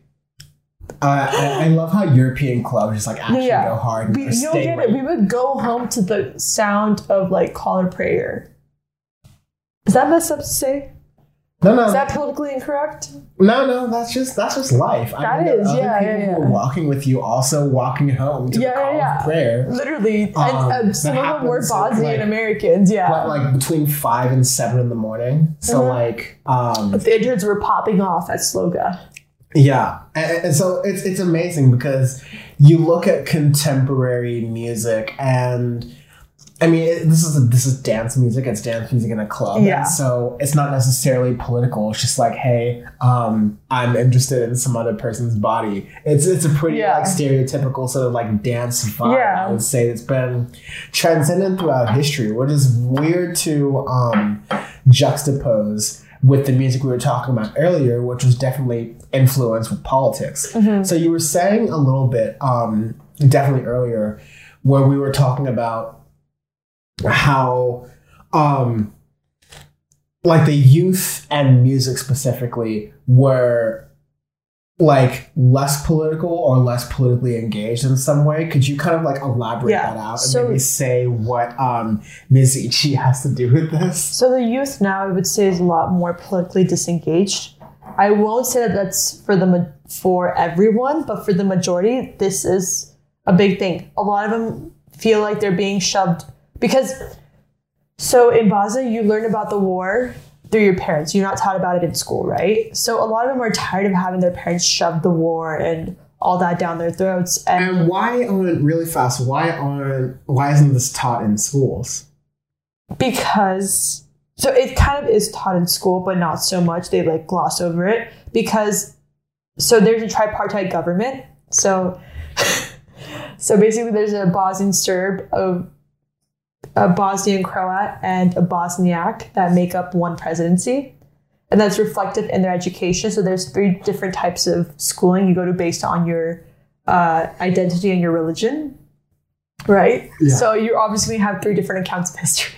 I love how European clubs just like actually go hard. You don't get it. We would go home to the sound of like caller prayer. Is that messed up to say? No. Is that politically incorrect? No. That's just life. People who are walking with you also walking home to the call of prayer. Literally, and some of them were Bosnian Americans. But like between 5 and 7 in the morning. So the interns were popping off at Sloga. Yeah, and so it's amazing because you look at contemporary music, and I mean this is dance music. It's dance music in a club, Yeah. and so it's not necessarily political. It's just like, hey, I'm interested in some other person's body. It's a pretty Yeah. like stereotypical sort of like dance vibe. Yeah. I would say it's been transcendent throughout history, which is weird to juxtapose with the music we were talking about earlier, which was definitely influenced with politics. So you were saying a little bit, definitely earlier, where we were talking about how, like the youth and music specifically were like less political or less politically engaged in some way. Could you kind of like elaborate Yeah. that out and So- maybe say what Ms. Ichi has to do with this? So the youth now, I would say, is a lot more politically disengaged. I won't say that that's for everyone, but for the majority, this is a big thing. A lot of them feel like they're being shoved because. So in Bosnia, you learn about the war through your parents. You're not taught about it in school, right? So a lot of them are tired of having their parents shove the war and all that down their throats. And why isn't this taught in schools? Because so it kind of is taught in school, but not so much. They like gloss over it because so there's a tripartite government. So basically there's a Bosnian Serb, a Bosnian Croat, and a Bosniak that make up one presidency. And that's reflective in their education. So there's 3 different types of schooling you go to based on your identity and your religion, right? Yeah. So you're obviously going to have 3 different accounts of history.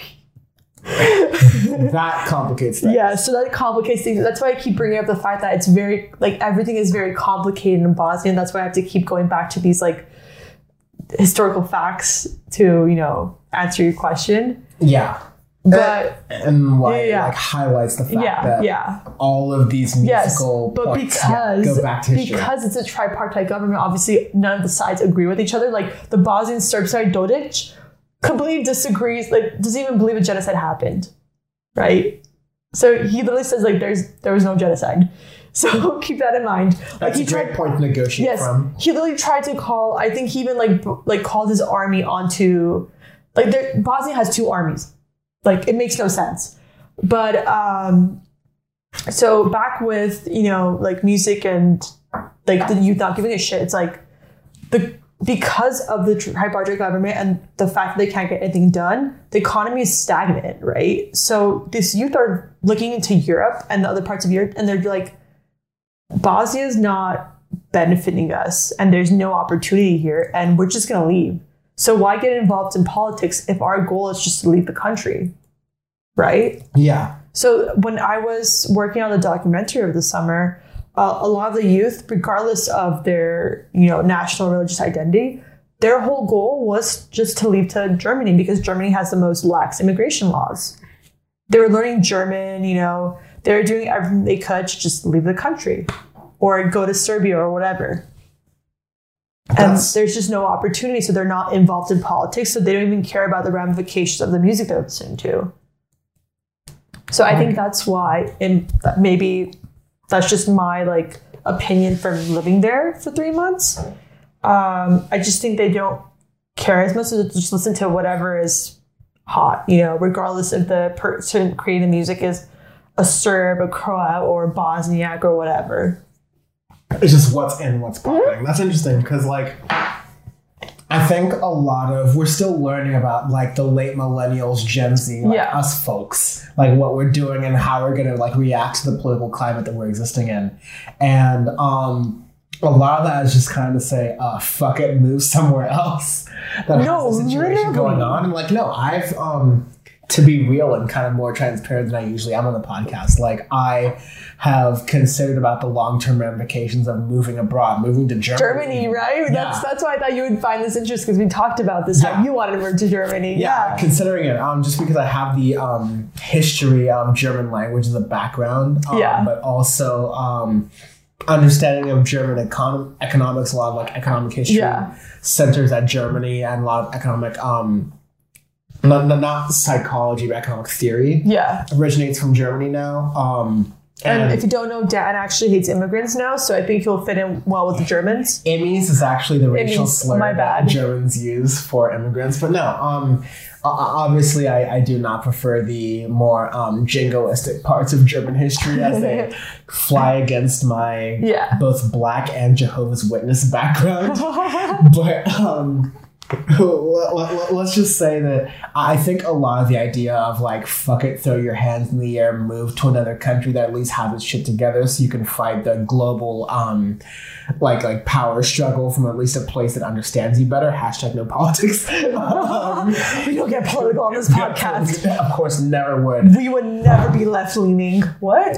That complicates things. Yeah, so that complicates things. That's why I keep bringing up the fact that it's very, like, everything is very complicated in Bosnia. And that's why I have to keep going back to these, like, historical facts to, you know, answer your question. Yeah. But And why Yeah. it like highlights the fact that yeah. all of these musical But points because go back to history. because it's a tripartite government, obviously none of the sides agree with each other. Like the Bosnian Serb side, Dodic, completely disagrees. Like doesn't even believe a genocide happened, right? So he literally says like there was no genocide. So keep that in mind. That's a great point to negotiate from. He literally tried to call. I think he even like called his army onto like Bosnia has 2 armies. Like it makes no sense. But so back with, you know, like music and like the youth not giving a shit, it's like because of the tripartite government and the fact that they can't get anything done, the economy is stagnant, right? So this youth are looking into Europe and the other parts of Europe and they're like, Bosnia is not benefiting us and there's no opportunity here and we're just going to leave. So why get involved in politics if our goal is just to leave the country, right? Yeah. So when I was working on the documentary over the summer, a lot of the youth, regardless of their, you know, national religious identity, their whole goal was just to leave to Germany because Germany has the most lax immigration laws. They were learning German, you know, they were doing everything they could to just leave the country or go to Serbia or whatever. And there's just no opportunity, so they're not involved in politics, so they don't even care about the ramifications of the music they're listening to. So I think that's why, and maybe that's just my like opinion from living there for 3 months. I just think they don't care as much, so they just listen to whatever is hot, you know, regardless if the person creating music is a Serb, a Croat, or Bosniak or whatever. It's just what's in, what's popping. That's interesting because, like, I think a lot of we're still learning about like the late millennials, Gen Z, like us folks, like what we're doing and how we're gonna like react to the political climate that we're existing in, and a lot of that is just kind of say, fuck it, move somewhere else that has a situation going on. And like, no, I've to be real and kind of more transparent than I usually am on the podcast, like I have considered about the long-term ramifications of moving abroad, moving to Germany. Right? Yeah. That's why I thought you would find this interesting because we talked about this, how you wanted to move to Germany. Yeah, considering it, just because I have the history of German language as a background, but also understanding of German economics, a lot of like economic history centers at Germany and a lot of economic not psychology, but economic theory. Yeah. Originates from Germany now. And if you don't know, Dan actually hates immigrants now, so I think he'll fit in well with the Germans. Immies is actually the racial slur my bad. that Germans use for immigrants. But no, obviously I do not prefer the more jingoistic parts of German history as they fly against my both Black and Jehovah's Witness background. But let's just say that I think a lot of the idea of like, fuck it, throw your hands in the air, move to another country that at least has its shit together so you can fight the global like power struggle from at least a place that understands you better. # no politics. We don't get political on this podcast. Of course, never would. We would never be left leaning. What?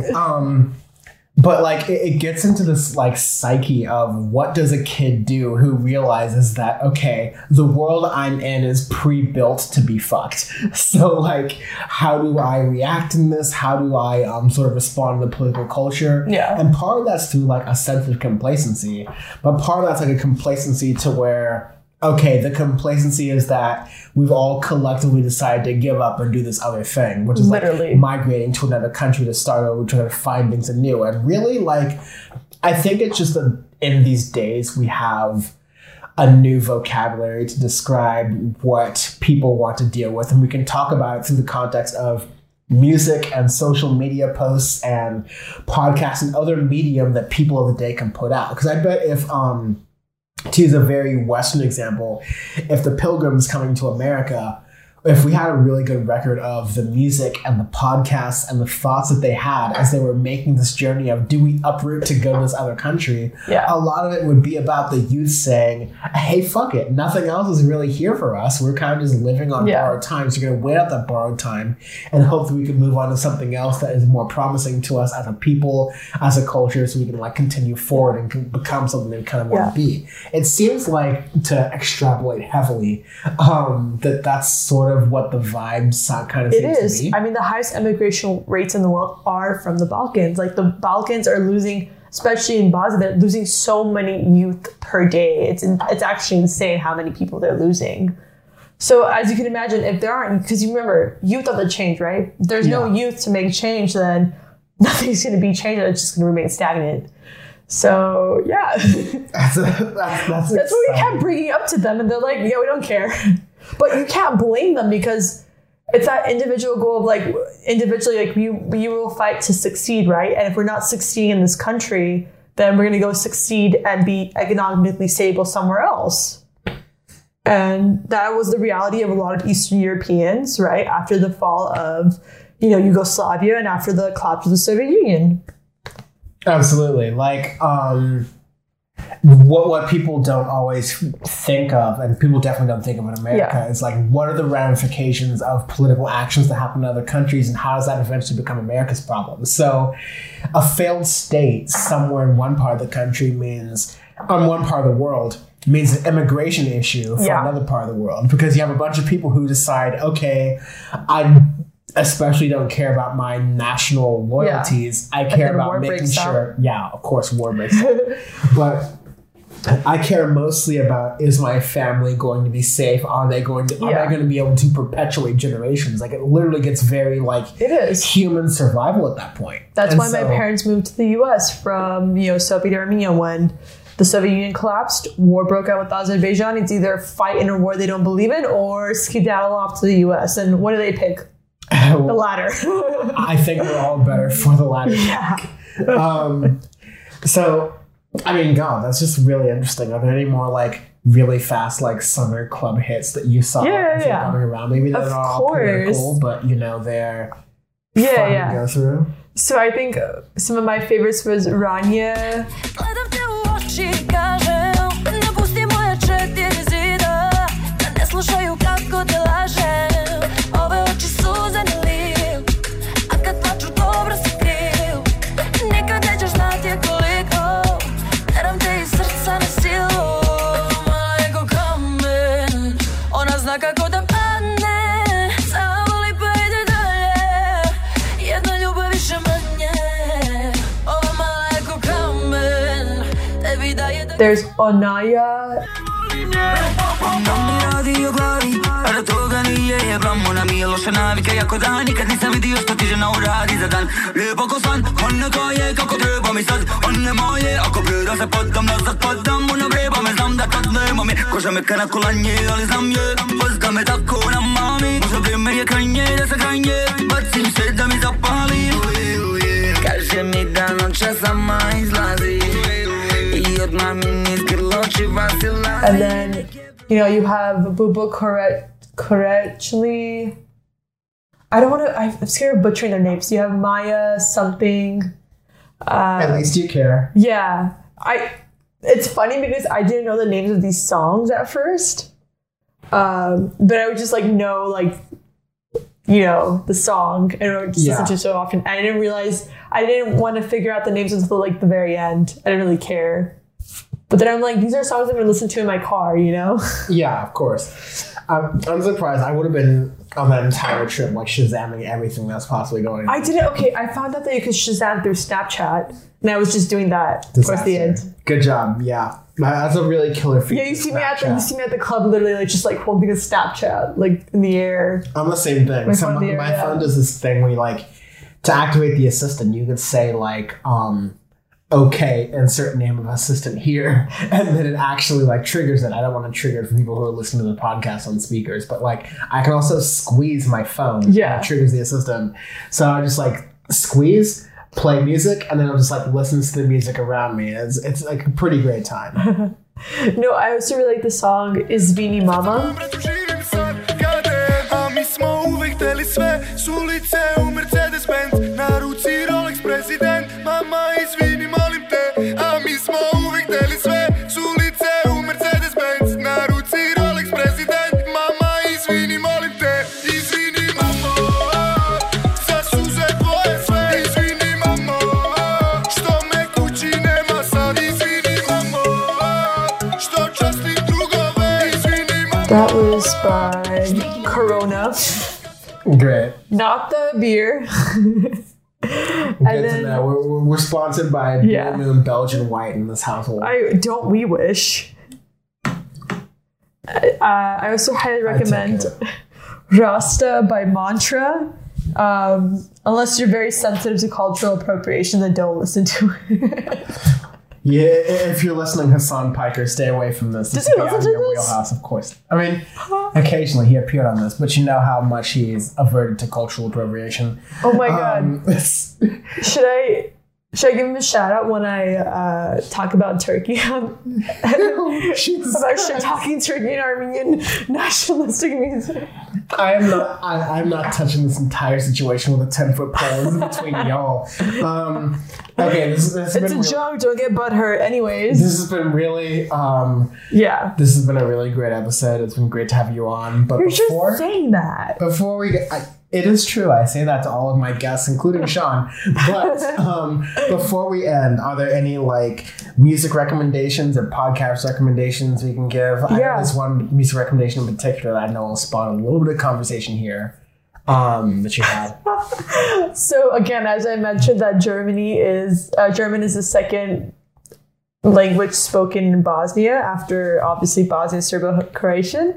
But like it gets into this like psyche of what does a kid do who realizes that, okay, the world I'm in is pre-built to be fucked. So like, how do I react in this? How do I sort of respond to the political culture? Yeah. And part of that's through like a sense of complacency, but part of that's like a complacency to where, okay, the complacency is that we've all collectively decided to give up and do this other thing, which is literally like migrating to another country to start over, trying to find things anew. And really, like, I think it's just that in these days we have a new vocabulary to describe what people want to deal with. And we can talk about it through the context of music and social media posts and podcasts and other medium that people of the day can put out. Because I bet if, to use a very Western example, if the Pilgrims coming to America, if we had a really good record of the music and the podcasts and the thoughts that they had as they were making this journey of, do we uproot to go to this other country? Yeah. A lot of it would be about the youth saying, hey, fuck it. Nothing else is really here for us. We're kind of just living on borrowed time. So we're going to wait out that borrowed time and hope that we can move on to something else that is more promising to us as a people, as a culture, so we can like continue forward and can become something that we kind of want to be. It seems like, to extrapolate heavily, that's sort of what the vibes kind of seems to be. I mean, the highest immigration rates in the world are from the Balkans. Like, the Balkans are losing, especially in Bosnia, they're losing so many youth per day. It's actually insane how many people they're losing. So as you can imagine, if there aren't, because you remember, youth are the change, right? If there's no youth to make change, then nothing's going to be changed. It's just going to remain stagnant. So yeah, that's what we kept bringing up to them, and they're like, yeah, we don't care. But you can't blame them, because it's that individual goal of like, individually, like we will fight to succeed, right? And if we're not succeeding in this country, then we're going to go succeed and be economically stable somewhere else. And that was the reality of a lot of Eastern Europeans, right? After the fall of, Yugoslavia and after the collapse of the Soviet Union. Absolutely. Like, what people don't always think of, and people definitely don't think of in America, is like, what are the ramifications of political actions that happen in other countries, and how does that eventually become America's problem? So a failed state somewhere in one part of the country means, on one part of the world, means an immigration issue for another part of the world, because you have a bunch of people who decide, okay, I especially don't care about my national loyalties. I care about making sure. Yeah, of course, war breaks out. But I care mostly about, is my family going to be safe? Are they going to? Am I going to be able to perpetuate generations? Like, it literally gets very like, it is human survival at that point. That's why my parents moved to the U.S. from Soviet Armenia when the Soviet Union collapsed. War broke out with Azerbaijan. It's either fight in a war they don't believe in or skedaddle off to the U.S. And what do they pick? The latter. I think we're all better for the latter. Yeah. So, I mean, God, that's just really interesting. Are there any more like really fast like summer club hits that you saw coming around? Maybe they're not all political, but they're fun to go through. So I think some of my favorites was Rania. There's Onaya. Non mi radi io glavi, ale toga nije je blamo na mi loše navike jako da nikad nisam vidio što ti žena uradi za dan. Lijepo ko san, on neka je kako treba mi sad. On ne moje, ako preda se podam nazad padam. Ona vreba me, znam da kad nema mi. Koža me kana kolanje, ali znam je pozda me tako na mami. Možda vrijeme je krajnje, da se krajnje bacim se da mi zapali. Kaže mi da noća sama izlazi I odmah mi niz grloči vasilazi. And then, you know, you have Bubu Korechli. I don't want to, I'm scared of butchering their names. You have Maya something. At least you care. Yeah. It's funny because I didn't know the names of these songs at first. But I would just like know like, you know, the song and I would just listen to it so often. I didn't realize, I didn't want to figure out the names until like the very end. I didn't really care. But then I'm like, these are songs I'm going to listen to in my car, you know? Yeah, of course. I'm surprised. I would have been on that entire trip, like Shazamming everything that's possibly going on. I didn't. Okay, I found out that you could Shazam through Snapchat, and I was just doing that towards the end. Good job. Yeah, that's a really killer feature. Yeah, you see me at the club, literally like just like holding a Snapchat like in the air. I'm the same thing. So my phone does this thing where you like to activate the assistant, you could say like okay, insert name of assistant here, and then it actually like triggers it. I don't want to trigger it for people who are listening to the podcast on speakers, but like I can also squeeze my phone. Yeah, and it triggers the assistant. So I just like squeeze, play music, and then I'll just like listen to the music around me. It's like a pretty great time. No, I also really like the song Izvini Mama. That was by Corona. Great. Not the beer. Good to know. We're sponsored by Blue Moon Belgian White in this household. We wish. I also highly recommend Rasta by Mantra. Unless you're very sensitive to cultural appropriation, then don't listen to it. Yeah, if you're listening, Hassan Piker, stay away from this. Does he listen to your this? Wheelhouse, of course. I mean, occasionally he appeared on this, but you know how much he's averted to cultural appropriation. Oh my god! Should I give him a shout out when I talk about Turkey? About talking Turkey and Armenian nationalistic music. I'm not touching this entire situation with a 10-foot pole in between y'all. Okay, this it's a joke. Don't get butthurt. Anyways, this has been really This has been a really great episode. It's been great to have you on. But you're just saying that. Before we get, it is true. I say that to all of my guests, including Sean. But before we end, are there any like music recommendations or podcast recommendations we can give? I know there's one music recommendation in particular that I know will spawn a little bit of conversation here. That you had. So again, as I mentioned, that German is the second language spoken in Bosnia after obviously Bosnian Serbo-Croatian,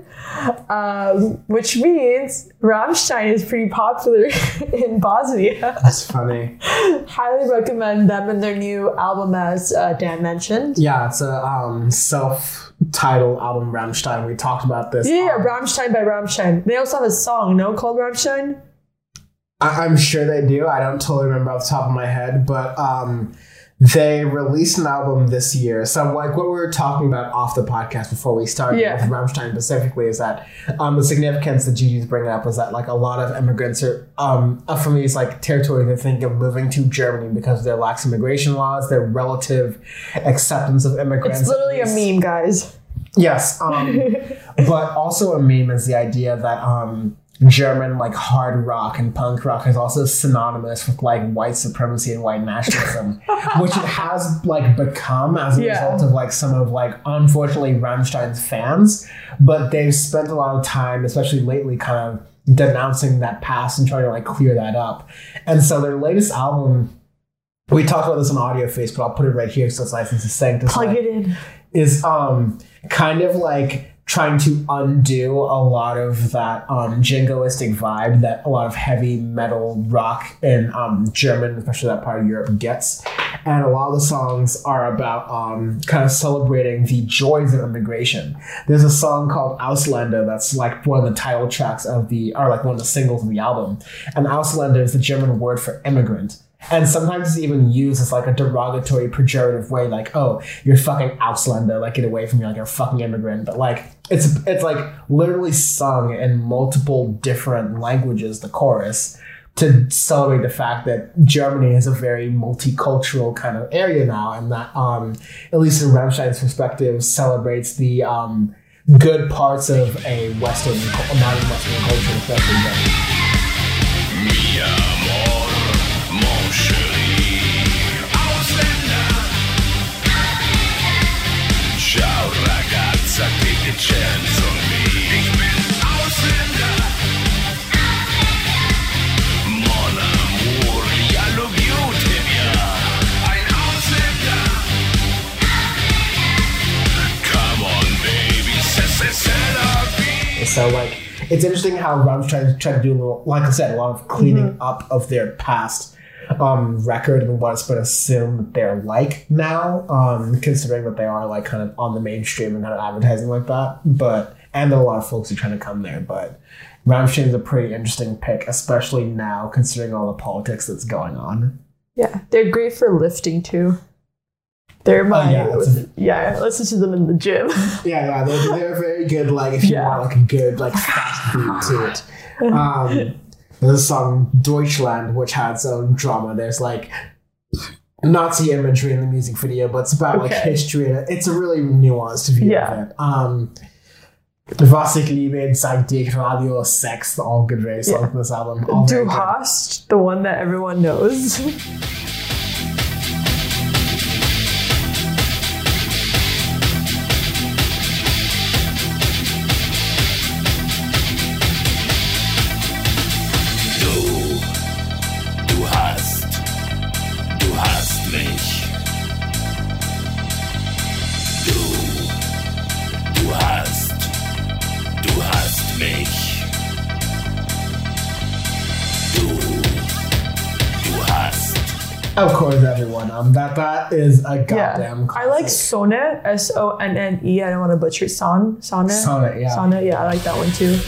which means Rammstein is pretty popular in Bosnia. That's funny. Highly recommend them and their new album, as Dan mentioned. Yeah, it's a self-titled album, Rammstein. We talked about this. Yeah, Rammstein by Rammstein. They also have a song, called Rammstein? I'm sure they do. I don't totally remember off the top of my head, but they released an album this year. So like what we were talking about off the podcast before we started with Rammstein specifically is that the significance that Gigi's bringing up is that like a lot of immigrants are from these like territories they think of moving to Germany because of their lax immigration laws, their relative acceptance of immigrants. It's literally a meme, guys. Yes. But also a meme is the idea that German like hard rock and punk rock is also synonymous with like white supremacy and white nationalism, which it has like become as a result of like some of like unfortunately Rammstein's fans, but they've spent a lot of time, especially lately, kind of denouncing that past and trying to like clear that up. And so their latest album, we talked about this on Audio Face, but I'll put it right here so it's nice and succinct. Plug it in. Is kind of like trying to undo a lot of that jingoistic vibe that a lot of heavy metal rock in German, especially that part of Europe, gets. And a lot of the songs are about kind of celebrating the joys of immigration. There's a song called Ausländer that's like one of the title tracks of like one of the singles of the album. And Ausländer is the German word for immigrant. And sometimes it's even used as like a derogatory, pejorative way, like, oh, you're fucking Ausländer, like get away from me, like you're a fucking immigrant. But like it's like literally sung in multiple different languages, the chorus, to celebrate the fact that Germany is a very multicultural kind of area now, and that at least in Rammstein's perspective, celebrates the good parts of a modern Western culture, especially Germany. Ciao ragazza, che c'entra me? Ich bin Ausländer. Mon amour, ja love you, Tibia. Ein Ausländer. Come on, baby, c'est la vie. So like, it's interesting how Rammstein try to do a little, like I said, a lot of cleaning up of their past record and what's been assumed that they're like now, considering that they are like kind of on the mainstream and kind of advertising like that. And there are a lot of folks who are trying to come there, but Rammstein is a pretty interesting pick, especially now considering all the politics that's going on. Yeah, they're great for lifting too. They're listen to them in the gym. They're very good. Like if you want like a good like fast beat to it. There's a song Deutschland, which had its own drama. There's like Nazi imagery in the music video, but it's about like history. And it's a really nuanced view of it. Was ich liebe, sag dich, Radio, Sex, all good very songs in this album. Du hast, the one that everyone knows. Of course, everyone. That is a goddamn classic. I like Sonne, S-O-N-N-E. I don't want to butcher it. Sonne? Sonne, yeah. Sonne, yeah, I like that one too.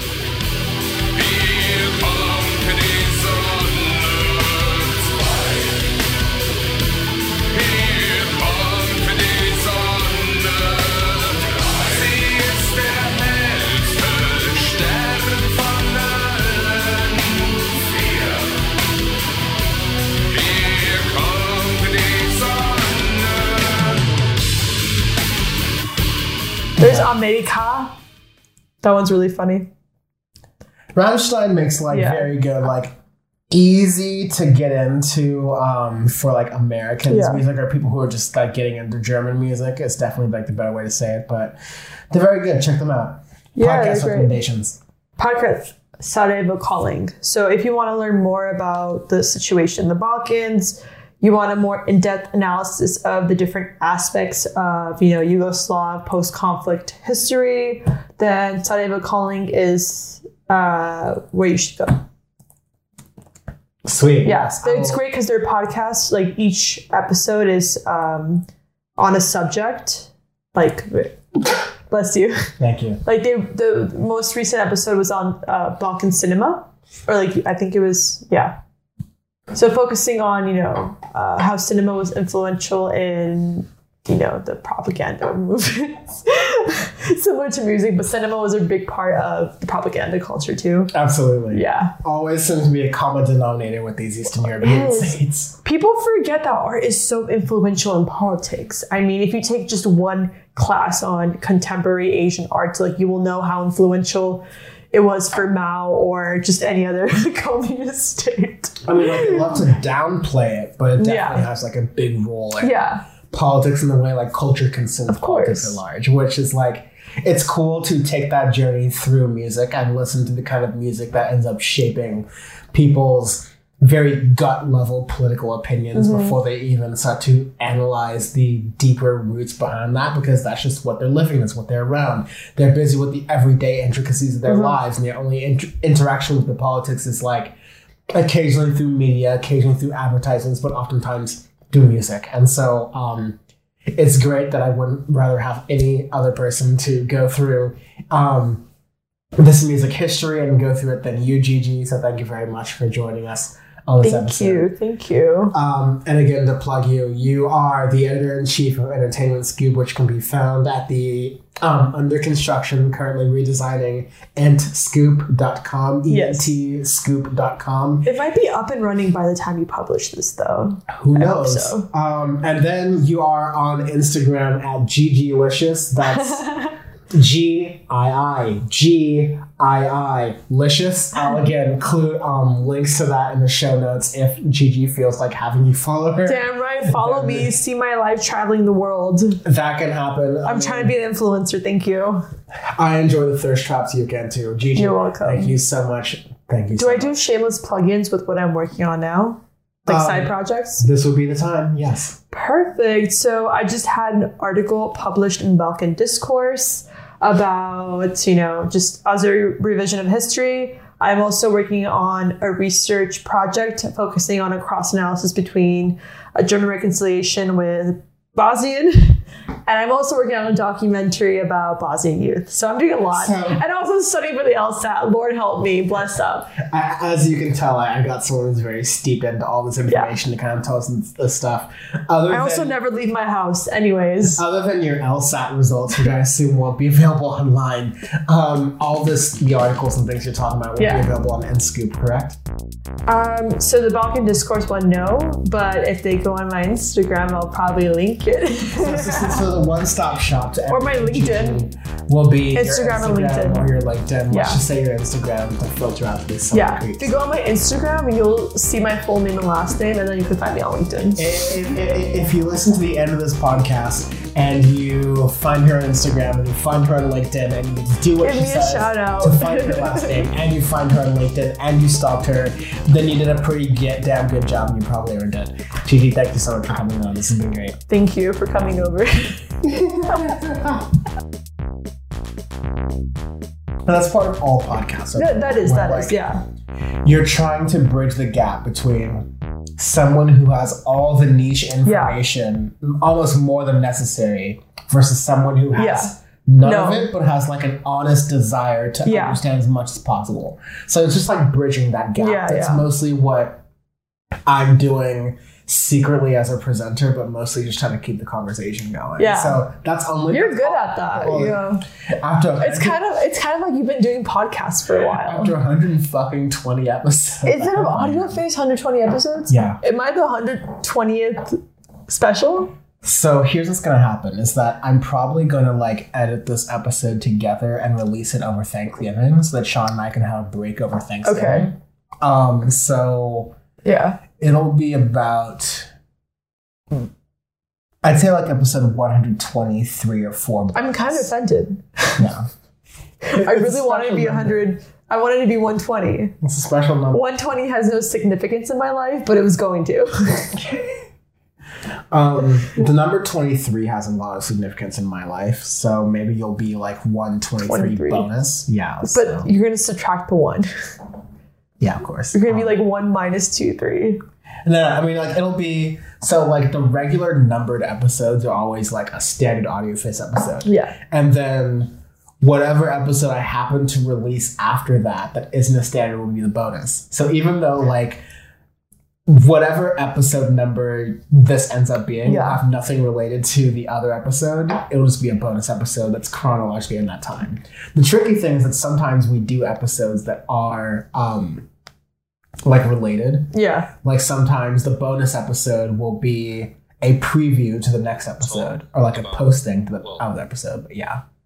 There's America. That one's really funny. Rammstein makes like very good, like easy to get into for like Americans music or people who are just like getting into German music. It's definitely like the better way to say it, but they're very good. Check them out. Podcast recommendations. Podcast Sarajevo Calling. So if you want to learn more about the situation in the Balkans, you want a more in-depth analysis of the different aspects of, Yugoslav post-conflict history, then Sarajevo Calling is where you should go. Sweet. Yeah, it's great because their podcast, like each episode is on a subject. Like, bless you. Thank you. Like the most recent episode was on Balkan cinema, or like I think it was So focusing on, how cinema was influential in, the propaganda movements. Similar to music, but cinema was a big part of the propaganda culture too. Absolutely. Yeah. Always seems to be a common denominator with these Eastern European states. People forget that art is so influential in politics. I mean, if you take just one class on contemporary Asian art, like you will know how influential it was for Mao or just any other communist state. I mean, like, they love to downplay it, but it definitely has like a big role in politics in the way like culture consumes politics at large, which is like, it's cool to take that journey through music and listen to the kind of music that ends up shaping people's very gut level political opinions before they even start to analyze the deeper roots behind that, because that's just what they're living, that's what they're around. They're busy with the everyday intricacies of their lives, and their only interaction with the politics is like occasionally through media, occasionally through advertisements, but oftentimes through music. And so it's great that I wouldn't rather have any other person to go through this music history and go through it than you, Gigi. So thank you very much for joining us on this episode. Thank you. And again, to plug you, you are the editor-in-chief of Entertainment Scoop, which can be found at the under construction, currently redesigning entscoop.com, entscoop.com. It might be up and running by the time you publish this, though. Who knows? I hope so. And then you are on Instagram at GGLicious. That's G-I-I Licious. I'll again include links to that in the show notes if Gigi feels like having you follow her. Damn right, follow me, see my life traveling the world. That can happen. I'm trying to be an influencer, thank you. I enjoy the thirst traps you get too. Gigi, you're welcome. Thank you so much. Thank you Do I do shameless plugins with what I'm working on now? Like side projects? This would be the time, yes. Perfect. So I just had an article published in Balkan Discourse about, just as a revision of history. I'm also working on a research project focusing on a cross-analysis between a German reconciliation with Bosnian. And I'm also working on a documentary about Bosnian youth. So I'm doing a lot. And also studying for the LSAT. Lord help me. Bless up. As you can tell, I got someone who's very steeped into all this information to kind of tell us this stuff. I also never leave my house anyways. Other than your LSAT results, which I assume won't be available online, all the articles and things you're talking about will be available on Nscoop, correct? So the Balkan Discourse one, no. But if they go on my Instagram, I'll probably link it. So the one-stop shop to or my LinkedIn will be Instagram and LinkedIn, or your LinkedIn. Let's just say your Instagram to filter out this. If you go on my Instagram, you'll see my full name and last name, and then you can find me on LinkedIn. If you listen to the end of this podcast and you find her on Instagram and you find her on LinkedIn and you do what she says to find her last name and you find her on LinkedIn and you stalked her, then you did a pretty damn good job and you probably earned it. Gigi, thank you so much for coming on. This has been great. Thank you for coming over. That's part of all podcasts. That is, You're trying to bridge the gap between someone who has all the niche information, almost more than necessary, versus someone who has none of it, but has like an honest desire to understand as much as possible. So it's just like bridging that gap. That's mostly what I'm doing secretly as a presenter, but mostly just trying to keep the conversation going. So that's only you're good at that. After it's kind of like you've been doing podcasts for a while. After 120 episodes. Is it an audio face 120 episodes? Yeah. Am I the 120th special? So here's what's gonna happen is that I'm probably gonna like edit this episode together and release it over Thanksgiving so that Sean and I can have a break over Thanksgiving. Okay. So yeah. It'll be about, I'd say like episode 123 or 4. I'm kind of offended. Yeah. I really wanted to be 100. I wanted to be 120. It's a special number. 120 has no significance in my life, but it was going to. The number 23 has a lot of significance in my life, so maybe you'll be like 123 bonus. Yeah. But you're going to subtract the 1. Yeah, of course. You're going to be like 1 minus 2, 3. No, I mean, like, it'll be... So, like, the regular numbered episodes are always, like, a standard audio face episode. Yeah. And then whatever episode I happen to release after that isn't a standard will be the bonus. So even though, like, whatever episode number this ends up being will have nothing related to the other episode, it'll just be a bonus episode that's chronologically in that time. The tricky thing is that sometimes we do episodes that are... like related. Yeah. Like sometimes the bonus episode will be a preview to the next episode or like a posting to the other episode. But yeah.